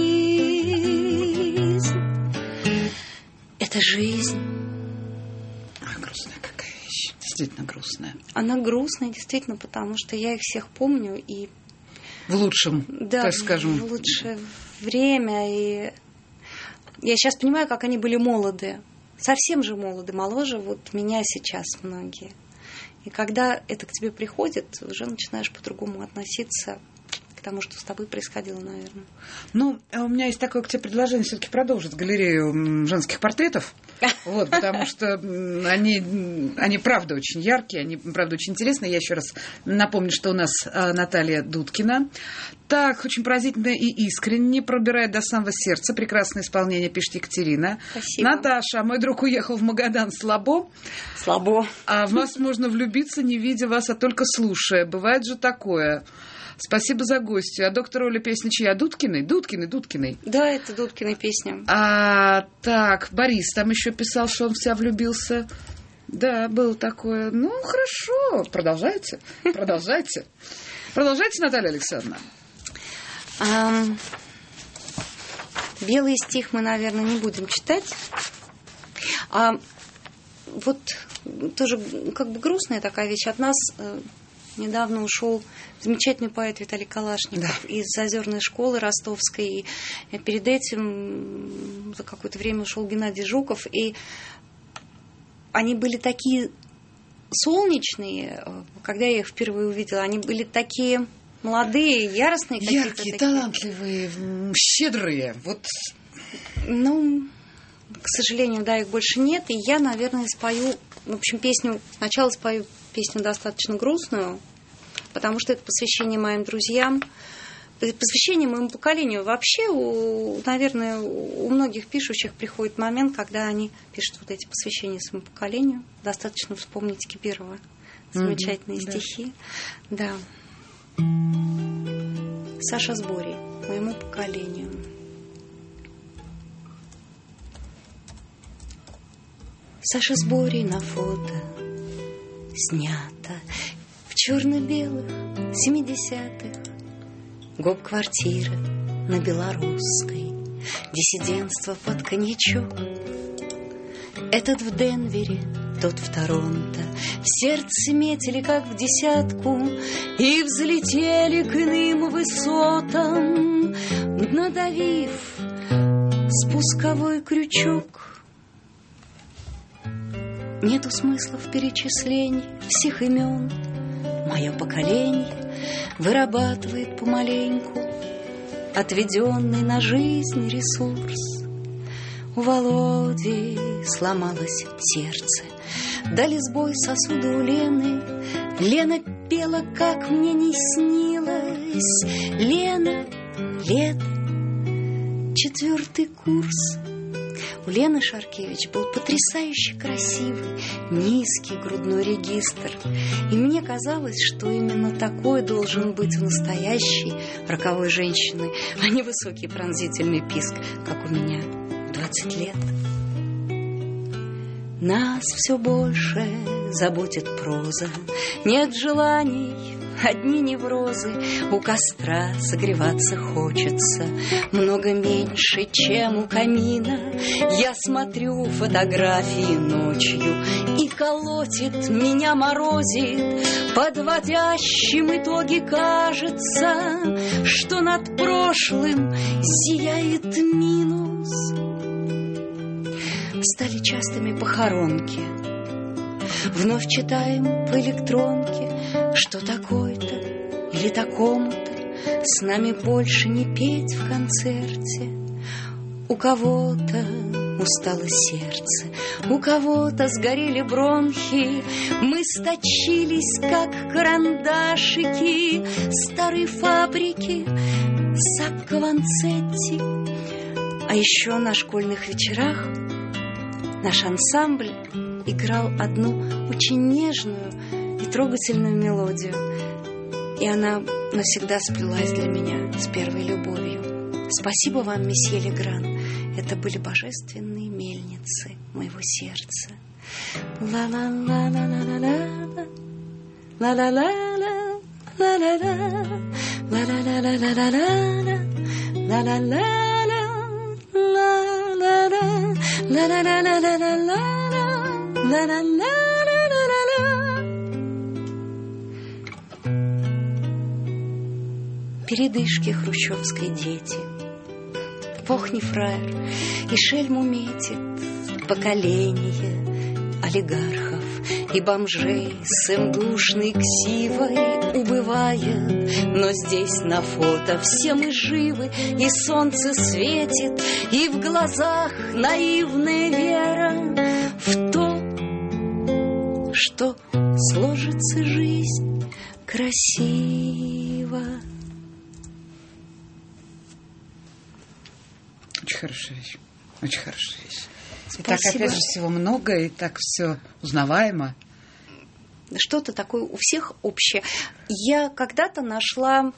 жизнь, это жизнь. Грустная какая вещь, действительно грустная. Она грустная, действительно, потому что я их всех помню и в лучшем, да, так скажем, в лучшее время, и я сейчас понимаю, как они были молоды. Совсем же молоды, моложе вот меня сейчас многие. И когда это к тебе приходит, уже начинаешь по-другому относиться к тому, что с тобой происходило, наверное. Ну, у меня есть такое к тебе предложение все-таки продолжить галерею женских портретов. Вот, потому что они правда очень яркие, они правда очень интересные. Я еще раз напомню, что у нас Наталья Дудкина. Так, очень поразительно и искренне, пробирает до самого сердца. Прекрасное исполнение, пишет Екатерина. Спасибо. Наташа, мой друг уехал в Магадан слабо. Слабо. А в вас можно влюбиться, не видя вас, а только слушая. Бывает же такое. Спасибо за гостью. А доктор Оля песня чья? Дудкиной? Дудкиной. Да, это Дудкиной песня. Так, Борис там еще писал, что он вся влюбился. Да, было такое. Ну, хорошо. Продолжайте. Продолжайте, Наталья Александровна. Белый стих мы, наверное, не будем читать. Вот тоже как бы грустная такая вещь. От нас недавно ушел замечательный поэт Виталий Калашников из Озерной школы ростовской. И перед этим за какое-то время ушел Геннадий Жуков. И они были такие солнечные, когда я их впервые увидела. Они были такие молодые, яростные какие-то. Яркие, талантливые, щедрые. Вот. Ну, к сожалению, да, их больше нет. И я, наверное, спою, в общем, песню. Сначала спою песню достаточно грустную, потому что это посвящение моим друзьям, посвящение моему поколению. Вообще, наверное, у многих пишущих приходит момент, когда они пишут вот эти посвящения своему поколению. Достаточно вспомнить Кибирова. Замечательные стихи. Да. Саша Сборий, моему поколению. Саша Сборий на фото снято в черно-белых 70-х. Гоп-квартира на Белорусской, диссидентство под коньячок. Этот в Денвере, тот в Торонто, в сердце метили, как в десятку, и взлетели к иным высотам, надавив спусковой крючок. Нету смысла в перечислении всех имен. Мое поколение вырабатывает помаленьку отведенный на жизнь ресурс. У Володи сломалось сердце, дали сбой сосуды у Лены. Лена пела, как мне не снилось. Лена, лето, 4-й курс. У Лены Шаркевич был потрясающе красивый, низкий грудной регистр. И мне казалось, что именно такой должен быть у настоящей роковой женщины, а не высокий пронзительный писк, как у меня 20 лет. Нас все больше заботит проза, нет желаний, одни неврозы. У костра согреваться хочется много меньше, чем у камина. Я смотрю фотографии ночью, и колотит, меня морозит. Подводящим итоги кажется, что над прошлым зияет минус. Стали частыми похоронки. Вновь читаем по электронке, что такой-то или такому-то с нами больше не петь в концерте. У кого-то устало сердце, у кого-то сгорели бронхи. Мы сточились, как карандашики старой фабрики Сакко Ванцетти. А еще на школьных вечерах наш ансамбль играл одну очень нежную и трогательную мелодию. И она навсегда сплелась для меня с первой любовью. Спасибо вам, месье Легран. Это были божественные мельницы моего сердца. Ла-ла-ла-ла-ла-ла-ла, ла-ла-ла-ла, ла-ла-ла, ла-ла-ла-ла-ла-ла-ла, ла-ла-ла-ла, ла-ла-ла, ла-ла-ла-ла-ла-ла. Передышки хрущевской дети, похни фраер, и шельму метит поколение олигархов и бомжей с МГУшной ксивой убывает. Но здесь на фото все мы живы, и солнце светит, и в глазах наивная вера в то, что сложится жизнь красиво. Очень хорошая вещь. Очень хорошая вещь. И так, опять же, всего много, и так все узнаваемо. Что-то такое у всех общее. Я когда-то нашла,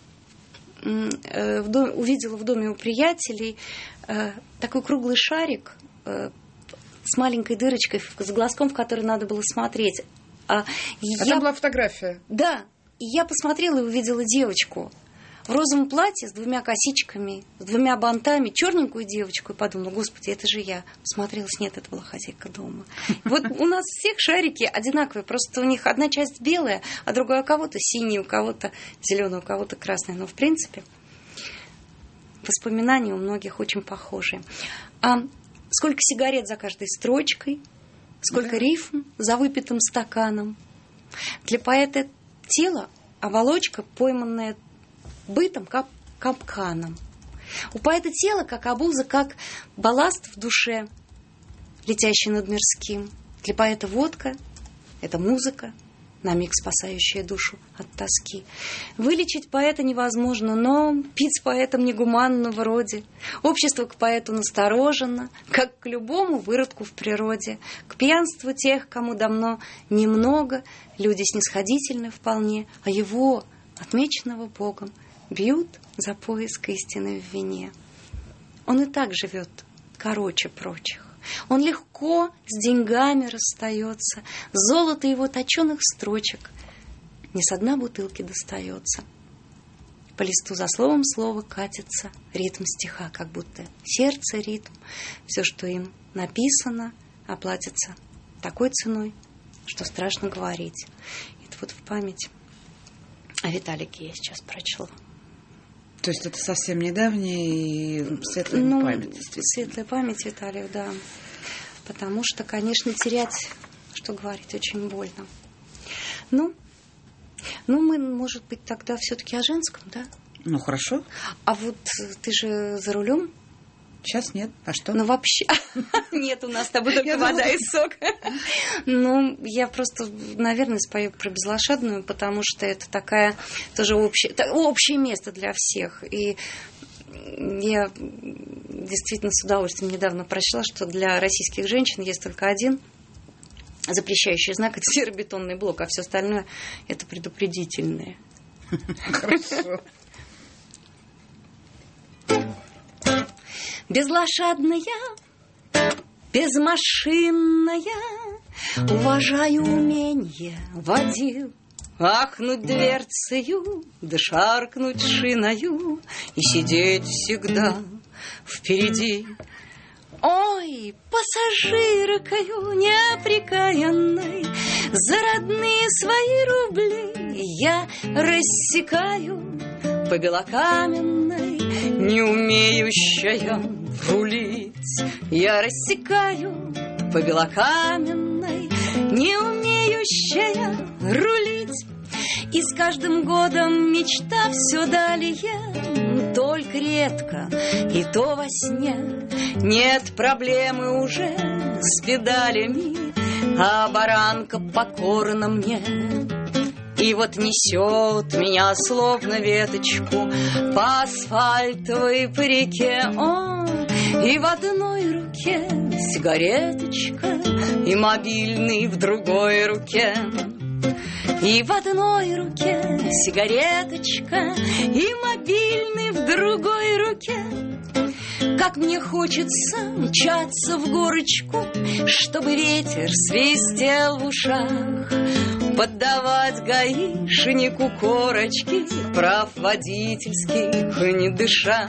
увидела в доме у приятелей такой круглый шарик с маленькой дырочкой, с глазком, в который надо было смотреть. Там была фотография? Да. И я посмотрела и увидела девочку в розовом платье с 2 косичками, с 2 бантами, черненькую девочку, и подумала: господи, это же я. Посмотрелась, нет, это была хозяйка дома. Вот у нас всех шарики одинаковые, просто у них одна часть белая, а другая у кого-то синяя, у кого-то зеленая, у кого-то красная. Но в принципе воспоминания у многих очень похожие. А сколько сигарет за каждой строчкой, сколько рифм за выпитым стаканом. Для поэта тело — оболочка, пойманная бытом, как капканом. У поэта тело, как обуза, как балласт в душе, летящий над мирским. Для поэта водка — это музыка, на миг спасающая душу от тоски. Вылечить поэта невозможно, но пить с поэтом негуманно вроде. Общество к поэту насторожено, как к любому выродку в природе. К пьянству тех, кому давно немного, люди снисходительны вполне, а его, отмеченного Богом, бьют за поиск истины в вине. Он и так живет короче прочих. Он легко с деньгами расстается, золото его точеных строчек не со дна бутылки достается. По листу за словом слово катится ритм стиха, как будто сердце ритм. Все, что им написано, оплатится такой ценой, что страшно говорить. Это вот в память о Виталике я сейчас прочла. То есть это совсем недавняя и светлая память. Светлая память Виталию, да. Потому что, конечно, терять, что говорить, очень больно. Ну, мы, может быть, тогда все-таки о женском, да? Ну, хорошо. А вот ты же за рулем? Сейчас нет. А что? Ну, вообще... Нет, у нас с тобой только вода и сок. Ну, я просто, наверное, спою про безлошадную, потому что это такая тоже общее место для всех. И я действительно с удовольствием недавно прочла, что для российских женщин есть только один запрещающий знак — это серо-бетонный блок, а все остальное — это предупредительное. Хорошо. Безлошадная, безмашинная, уважаю умение водил, ахнуть дверцею, да шаркнуть шиною и сидеть всегда впереди. Ой, пассажиркою непрекаянной, за родные свои рубли я рассекаю по белокаменной, не умеющая рулить. Я рассекаю по белокаменной, не умеющая рулить. И с каждым годом мечта все далее, только редко, и то во сне. Нет проблемы уже с педалями, а баранка покорна мне. И вот несет меня, словно веточку, по асфальтовой по реке. О, и в одной руке сигареточка, и мобильный в другой руке. И в одной руке сигареточка, и мобильный в другой руке. Как мне хочется мчаться в горочку, чтобы ветер свистел в ушах, поддавать гаишнику корочки, прав водительских не дыша.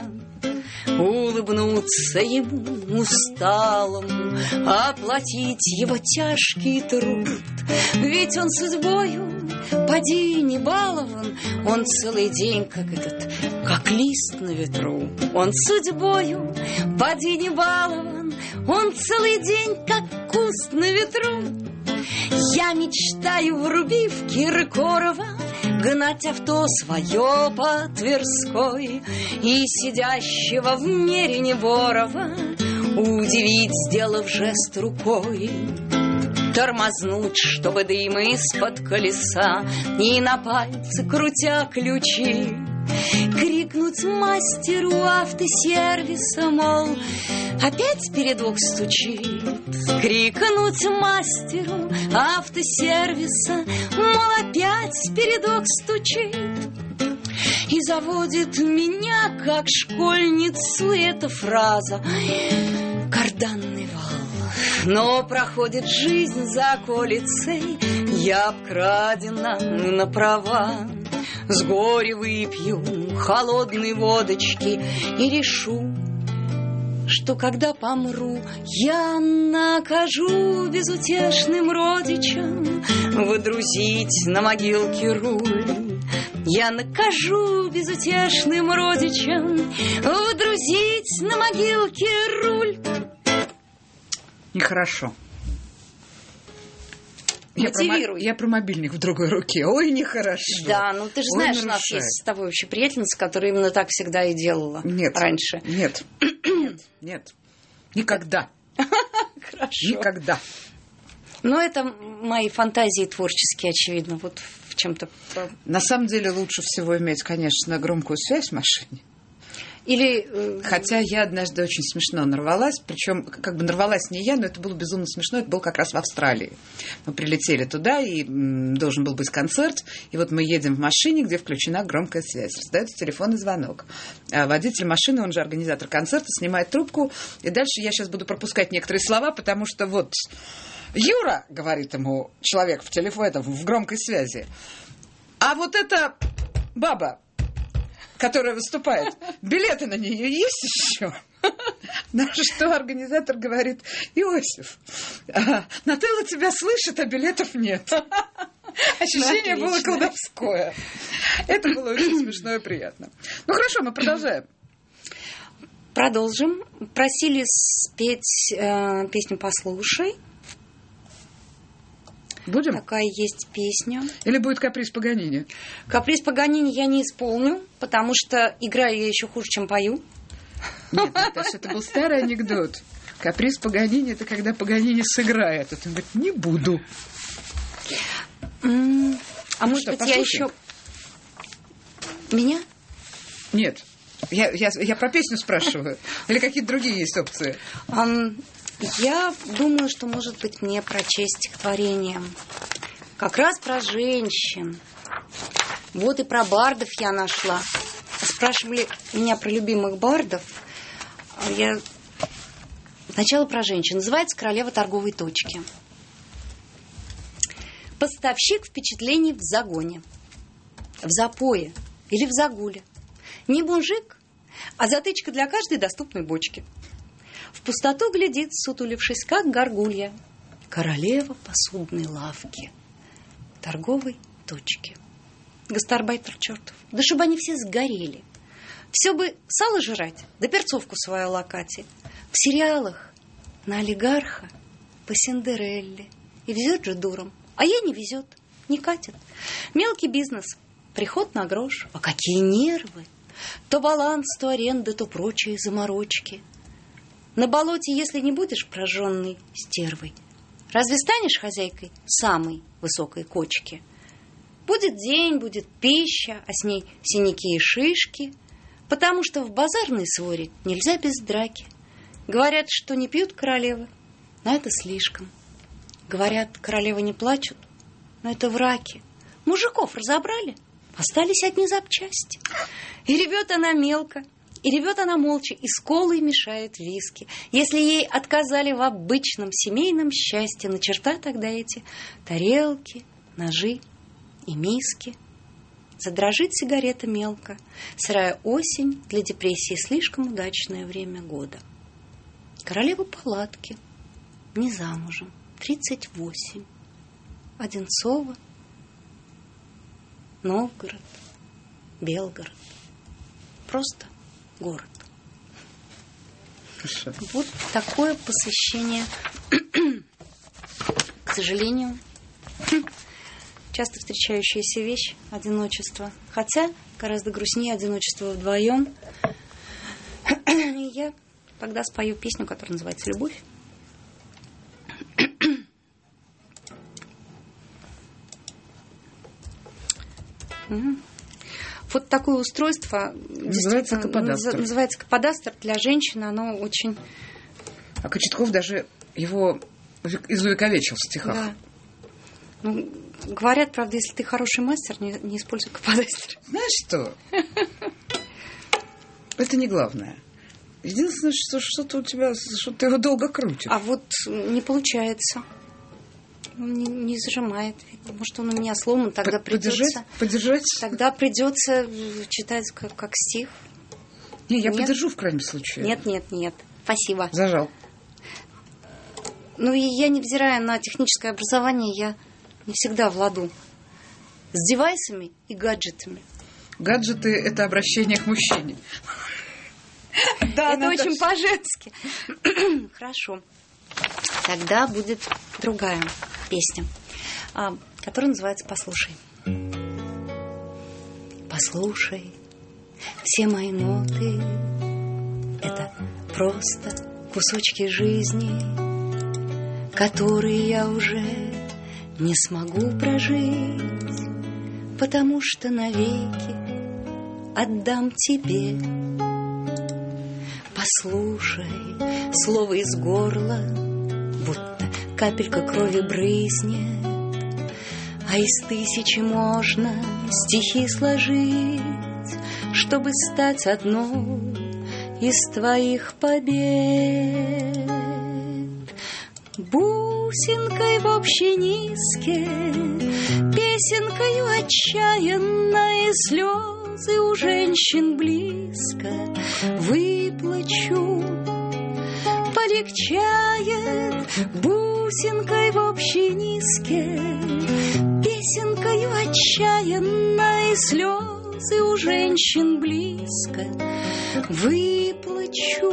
Улыбнуться ему усталому, оплатить его тяжкий труд. Ведь он судьбою поди не балован, он целый день как лист на ветру. Он судьбою поди не балован, он целый день как куст на ветру. Я мечтаю, врубив Киркорова, гнать авто свое по Тверской и сидящего в Мерине Ворова удивить, сделав жест рукой. Тормознуть, чтобы дым из-под колеса, и на пальце крутя ключи крикнуть мастеру автосервиса, мол, опять передок стучит. Крикнуть мастеру автосервиса, мол, опять передок стучит. И заводит меня, как школьницу, эта фраза «карданный вал». Но проходит жизнь за околицей, я обкрадена на права. С горя выпью холодной водочки и решу, что когда помру, я накажу безутешным родичам водрузить на могилке руль. Я накажу безутешным родичам водрузить на могилке руль. Нехорошо. Мотивируй. Я про мобильник в другой руке. Ой, нехорошо. Да, ну ты же знаешь, у нас есть с тобой вообще приятельница, которая именно так всегда и делала. Нет. Раньше. Нет. Никогда. Хорошо. Никогда. Но это мои фантазии творческие, очевидно, вот в чем-то. На самом деле лучше всего иметь, конечно, громкую связь в машине. Или... Хотя я однажды очень смешно нарвалась, причем как бы нарвалась не я, но это было безумно смешно, это было как раз в Австралии. Мы прилетели туда, и должен был быть концерт, и вот мы едем в машине, где включена громкая связь. Раздается телефонный звонок. А водитель машины, он же организатор концерта, снимает трубку, и дальше я сейчас буду пропускать некоторые слова, потому что вот Юра, говорит ему человек в телефоне, в громкой связи, а вот эта баба, которая выступает, билеты на нее есть еще? На что организатор говорит: Иосиф, Нателла тебя слышит, а билетов нет. Ощущение было колдовское. Это было очень смешно и приятно. Ну хорошо, мы продолжаем. Продолжим. Просили спеть песню «Послушай». Будем? Такая есть песня. Или будет «Каприз Паганини»? «Каприз Паганини» я не исполню, потому что играю я еще хуже, чем пою. Нет, Наташа, это был старый анекдот. «Каприз Паганини» — это когда Паганини сыграет. Это он говорит: не буду. Может быть, я еще... Меня? Нет. Я про песню спрашиваю. Или какие-то другие есть опции? Я думаю, что, может быть, мне прочесть стихотворение. Как раз про женщин. Вот и про бардов я нашла. Спрашивали меня про любимых бардов. Я сначала про женщин. Называется «Королева торговой точки». Поставщик впечатлений в загоне, в запое или в загуле. Не мужик, а затычка для каждой доступной бочки. В пустоту глядит, сутулившись, как горгулья, королева посудной лавки, торговой точки. Гастарбайтер чертов, да чтобы они все сгорели. Все бы сало жрать, да перцовку свою лакати. В сериалах на олигарха по Синдерелле. И везет же дуром. А ей не везет, не катит. Мелкий бизнес, приход на грош. А какие нервы! То баланс, то аренда, то прочие заморочки. На болоте, если не будешь прожженной стервой, разве станешь хозяйкой самой высокой кочки? Будет день, будет пища, а с ней синяки и шишки, потому что в базарной своре нельзя без драки. Говорят, что не пьют королевы, но это слишком. Говорят, королевы не плачут, но это враки. Мужиков разобрали, остались одни запчасти. И ревет она мелко, и ревет она молча, и с колой мешает виски. Если ей отказали в обычном семейном счастье, на черта тогда эти тарелки, ножи и миски. Задрожит сигарета мелко. Сырая осень, для депрессии слишком удачное время года. Королева палатки, не замужем. 38. Одинцово, Новгород, Белгород. Просто город. Хорошо. Вот такое посвящение, к сожалению, часто встречающаяся вещь — одиночество. Хотя гораздо грустнее одиночество вдвоем. И я тогда спою песню, которая называется «Любовь». Вот такое устройство называется каподастр. Для женщины оно очень... А Кочетков даже его изувековечил в стихах. Да. Ну, говорят, правда, если ты хороший мастер, не используй каподастр. Знаешь что? Это не главное. Единственное, что что-то у тебя, что ты его долго крутишь. А вот не получается. Он не зажимает. Может, он у меня сломан, тогда придется... Подержать? Тогда придется читать как стих. Не, я подержу в крайнем случае. Нет. Спасибо. Зажал. Ну, и я, невзирая на техническое образование, я не всегда в ладу с девайсами и гаджетами. Гаджеты — это обращение к мужчине. Это очень по-женски. Хорошо. Тогда будет другая песня, которая называется «Послушай». Послушай, все мои ноты — это просто кусочки жизни, которые я уже не смогу прожить, потому что навеки отдам тебе. Послушай, слово из горла, будто капелька крови брызнет, а из тысячи можно стихи сложить, чтобы стать одной из твоих побед. Бусинкой в общей низке, песенкою отчаянной, слезы у женщин близко выплачу полегчает бусинкой в общей низке, песенкою отчаянной, слезы у женщин близко. Выплачу,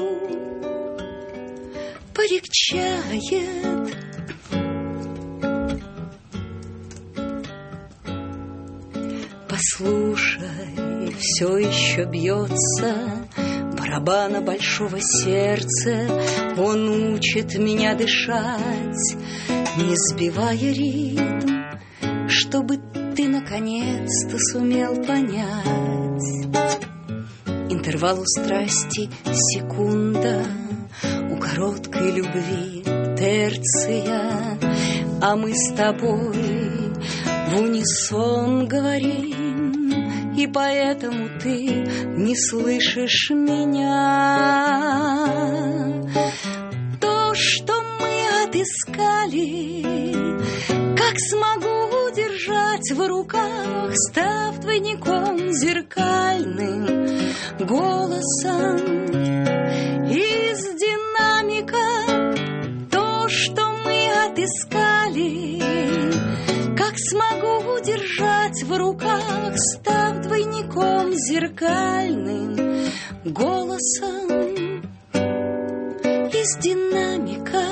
полегчает. Послушай, все еще бьется барабана большого сердца. Он учит меня дышать, не сбивая ритм, чтобы ты наконец-то сумел понять. Интервал у страсти секунда, у короткой любви терция, а мы с тобой в унисон говорим, и поэтому ты не слышишь меня. То, что мы отыскали, как смогу удержать в руках, став двойником зеркальным голосом из динамика. То, что мы отыскали, как смогу удержать в руках, став двойником зеркальным голосом из динамика.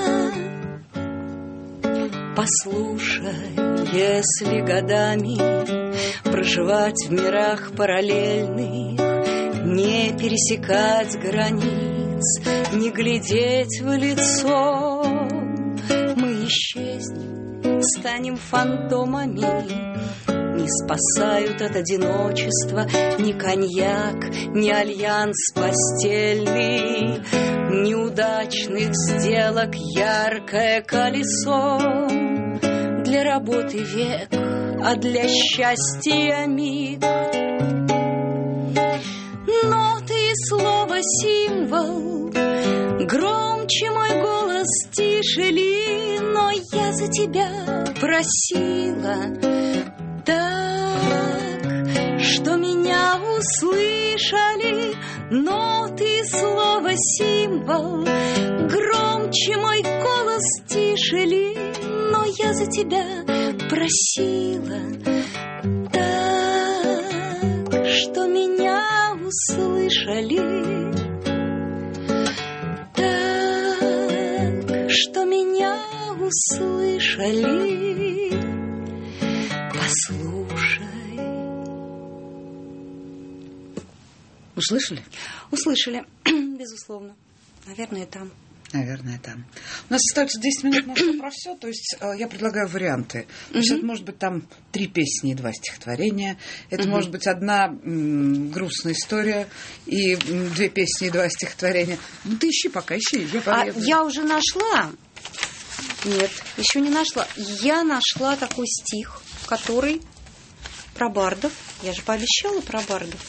Послушай, если годами проживать в мирах параллельных, не пересекать границ, не глядеть в лицо, мы исчезнем, станем фантомами. Не спасают от одиночества ни коньяк, ни альянс постельный, неудачных сделок яркое колесо. Для работы век, а для счастья миг. Ноты и слово символ, громче мой голос, тише ли, но я за тебя просила так, что меня услышали. Ноты и слово символ, громче мой голос, тише ли, но я за тебя просила так, что меня услышали, так, что меня услышали. Послушай. Услышали? Услышали, безусловно. Наверное, там. Наверное, там. У нас остается 10 минут на все про все, то есть я предлагаю варианты. То есть это может быть там 3 песни и 2 стихотворения, это может быть одна грустная история и 2 песни и 2 стихотворения. Ну ты ищи пока, ищи. Я уже нашла. Нет, еще не нашла. Я нашла такой стих, который про бардов. Я же пообещала про бардов.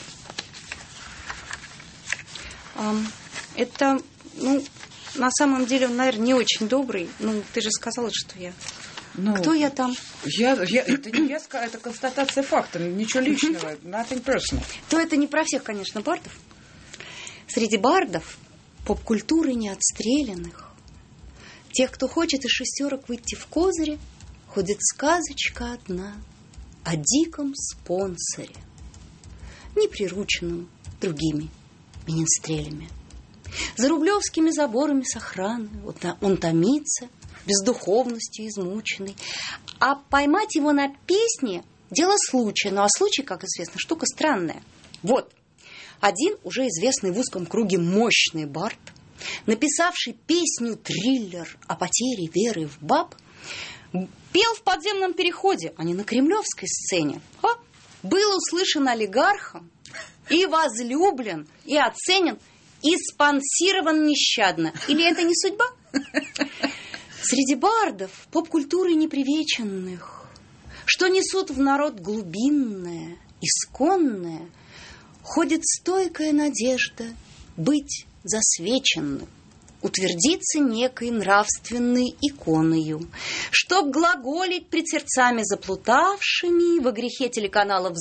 Это, на самом деле, он, наверное, не очень добрый. Ты же сказала, что я. Кто я там? Это не я сказала, это констатация факта, ничего личного, nothing personal. То это не про всех, конечно, бардов. Среди бардов поп-культуры неотстрелянных, тех, кто хочет из шестерок выйти в козыре, ходит сказочка одна о диком спонсоре, не прирученном другими менестрелями. За рублевскими заборами с охраной он томится, бездуховностью измученный. А поймать его на песне – дело случая. Ну, а случай, как известно, штука странная. Вот, один уже известный в узком круге мощный бард, написавший песню-триллер о потере веры в баб, пел в подземном переходе, а не на кремлевской сцене. Был услышан олигархом и возлюблен, и оценен, и спонсирован нещадно. Или это не судьба? Среди бардов поп-культуры непривеченных, что несут в народ глубинное, исконное, ходит стойкая надежда быть засвеченным, утвердиться некой нравственной иконою, чтоб глаголить пред сердцами заплутавшими, во грехе телеканалов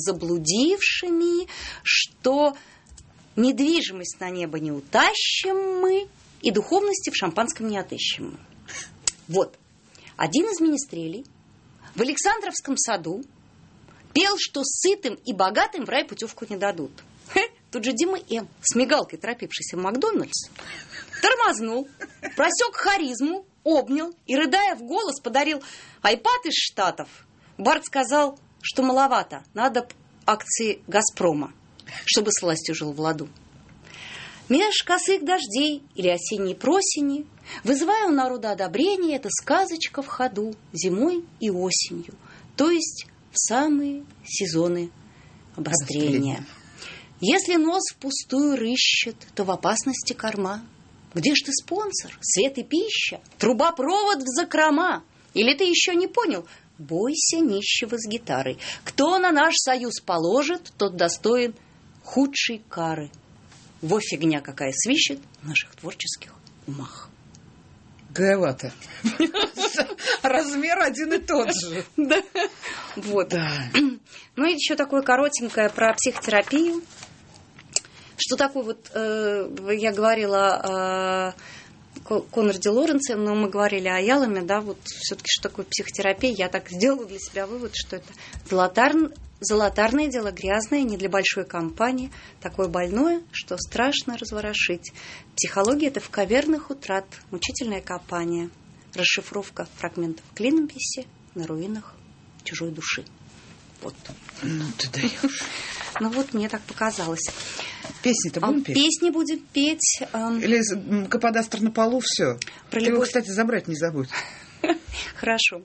заблудившими, что недвижимость на небо не утащим мы, и духовности в шампанском не отыщем. Вот. Один из министрелей в Александровском саду пел, что сытым и богатым в рай путевку не дадут. Тут же Дима М., с мигалкой торопившийся в Макдональдс, тормознул, просек харизму, обнял и, рыдая в голос, подарил айпад из Штатов. Барт сказал, что маловато, надо акции «Газпрома», чтобы с властью жил в ладу. Меж косых дождей или осенней просени, вызывая у народа одобрение, эта сказочка в ходу зимой и осенью, то есть в самые сезоны обострения. Если нос впустую рыщет, то в опасности корма. Где ж ты, спонсор? Свет и пища? Трубопровод в закрома? Или ты еще не понял? Бойся нищего с гитарой. Кто на наш союз положит, тот достоин худшей кары. Во фигня какая свищет в наших творческих умах. Говато. Размер один и тот же. Да. Вот. Ну и еще такое коротенькое про психотерапию. Что такое вот, я говорила о Конраде Лоренце, но мы говорили о Яламе, да, вот все-таки что такое психотерапия. Я так сделала для себя вывод, что это золотарное дело, грязное, не для большой компании, такое больное, что страшно разворошить. Психология – это в каверных утрат, мучительное копание, расшифровка фрагментов клинописи на руинах чужой души. Вот. Ну, ты даешь. Ну, вот мне так показалось. Песни-то будем петь? Песни будем петь. Или каподастр на полу, все. Ты его, кстати, забрать не забудь. Хорошо.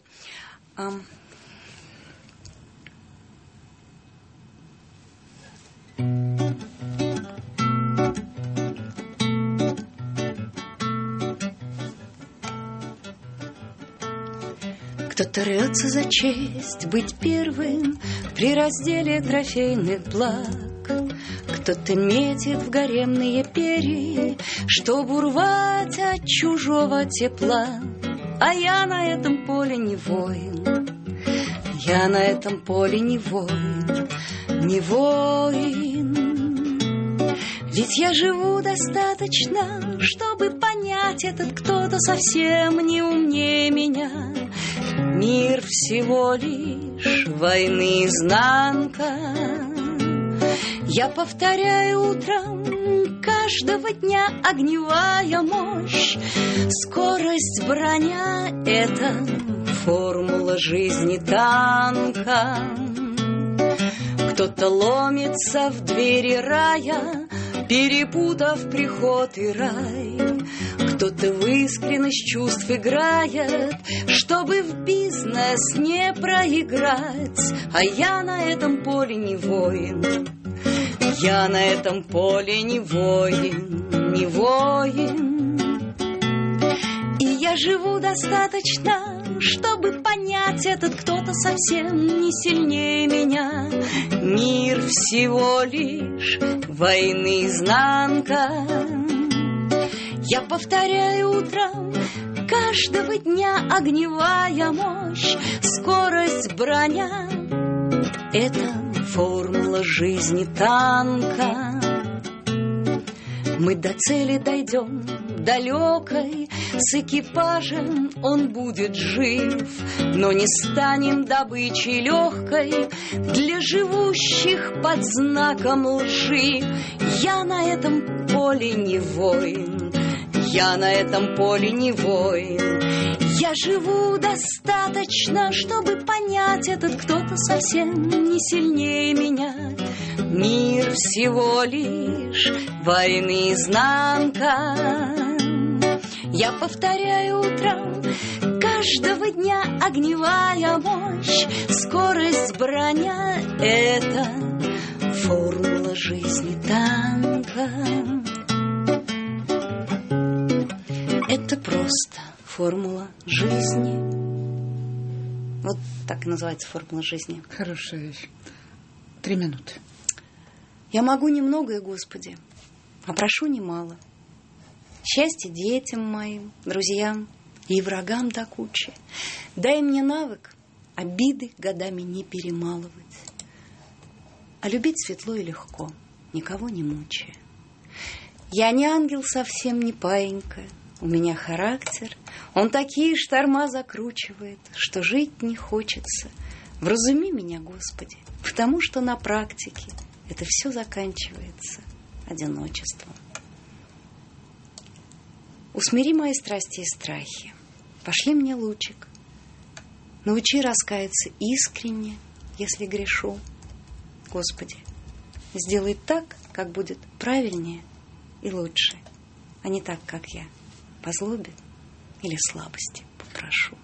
Кто-то рвется за честь быть первым при разделе трофейных благ. Кто-то метит в гаремные перья, чтоб урвать от чужого тепла. А я на этом поле не воин, я на этом поле не воин, не воин. Ведь я живу достаточно, чтобы понять, этот кто-то совсем не умнее меня. Мир всего лишь войны изнанка. Я повторяю утром каждого дня огневая мощь. Скорость броня — это формула жизни танка. Кто-то ломится в двери рая, перепутав приход и рай. Кто-то в искренность чувств играет, чтобы в бизнес не проиграть. А я на этом поле не воин, я на этом поле не воин, не воин. И я живу достаточно, чтобы понять, этот кто-то совсем не сильнее меня. Мир всего лишь войны изнанка. Я повторяю утром каждого дня огневая мощь. Скорость броня — это формула жизни танка. Мы до цели дойдем далекой, с экипажем он будет жив, но не станем добычей легкой для живущих под знаком лжи. Я на этом поле не воин, я на этом поле не воин. Я живу достаточно, чтобы понять, этот кто-то совсем не сильнее меня. Мир всего лишь войны изнанка. Я повторяю утром каждого дня огневая мощь. Скорость броня — это формула жизни танка. Это просто формула жизни. Вот так и называется формула жизни. Хорошая вещь. 3 минуты. Я могу немногое, Господи, а прошу немало. Счастье детям моим, друзьям и врагам до кучи. Дай мне навык обиды годами не перемалывать, а любить светло и легко, никого не мучая. Я не ангел, совсем не паинька, у меня характер, он такие шторма закручивает, что жить не хочется. Вразуми меня, Господи, потому что на практике это все заканчивается одиночеством. Усмири мои страсти и страхи, пошли мне лучик, научи раскаяться искренне, если грешу. Господи, сделай так, как будет правильнее и лучше, а не так, как я, по злобе или слабости попрошу.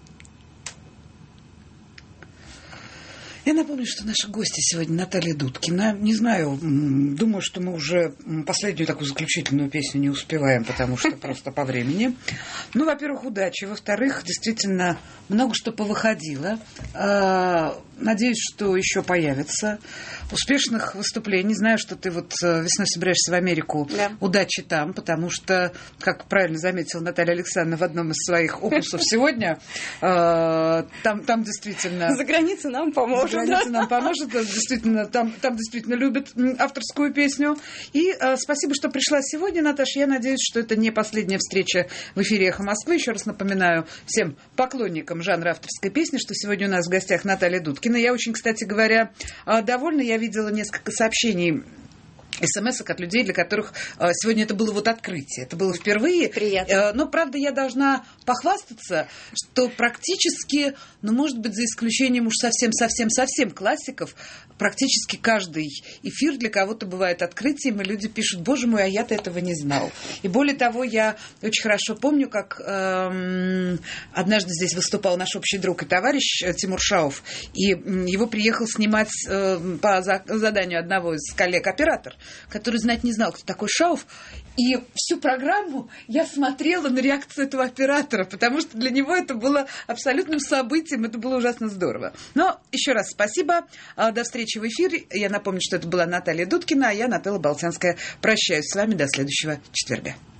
Я напомню, что наши гости сегодня Наталья Дудкина. Не знаю, думаю, что мы уже последнюю такую заключительную песню не успеваем, потому что просто по времени. Ну, во-первых, удачи. Во-вторых, действительно, много что повыходило. Надеюсь, что еще появится. Успешных выступлений. Знаю, что ты вот весной собираешься в Америку. Да. Удачи там, потому что, как правильно заметила Наталья Александровна в одном из своих опусов сегодня, там действительно... За границей нам поможет. Граница нам поможет, действительно, там действительно любят авторскую песню. И спасибо, что пришла сегодня, Наташа. Я надеюсь, что это не последняя встреча в эфире «Эхо Москвы». Еще раз напоминаю всем поклонникам жанра авторской песни, что сегодня у нас в гостях Наталья Дудкина. Я очень, кстати говоря, довольна. Я видела несколько сообщений, смс-ок от людей, для которых сегодня это было вот открытие. Это было впервые. Приятно. Но, правда, я должна похвастаться, что практически, ну, может быть, за исключением уж совсем классиков, практически каждый эфир для кого-то бывает открытием, и люди пишут: боже мой, а я-то этого не знал. И более того, я очень хорошо помню, как однажды здесь выступал наш общий друг и товарищ Тимур Шауф, и его приехал снимать по заданию одного из коллег оператор, который знать не знал, кто такой Шауф. И всю программу я смотрела на реакцию этого оператора, потому что для него это было абсолютным событием, это было ужасно здорово. Но еще раз спасибо, до встречи в эфире. Я напомню, что это была Наталья Дудкина, а я, Наталья Болтянская, прощаюсь с вами до следующего четверга.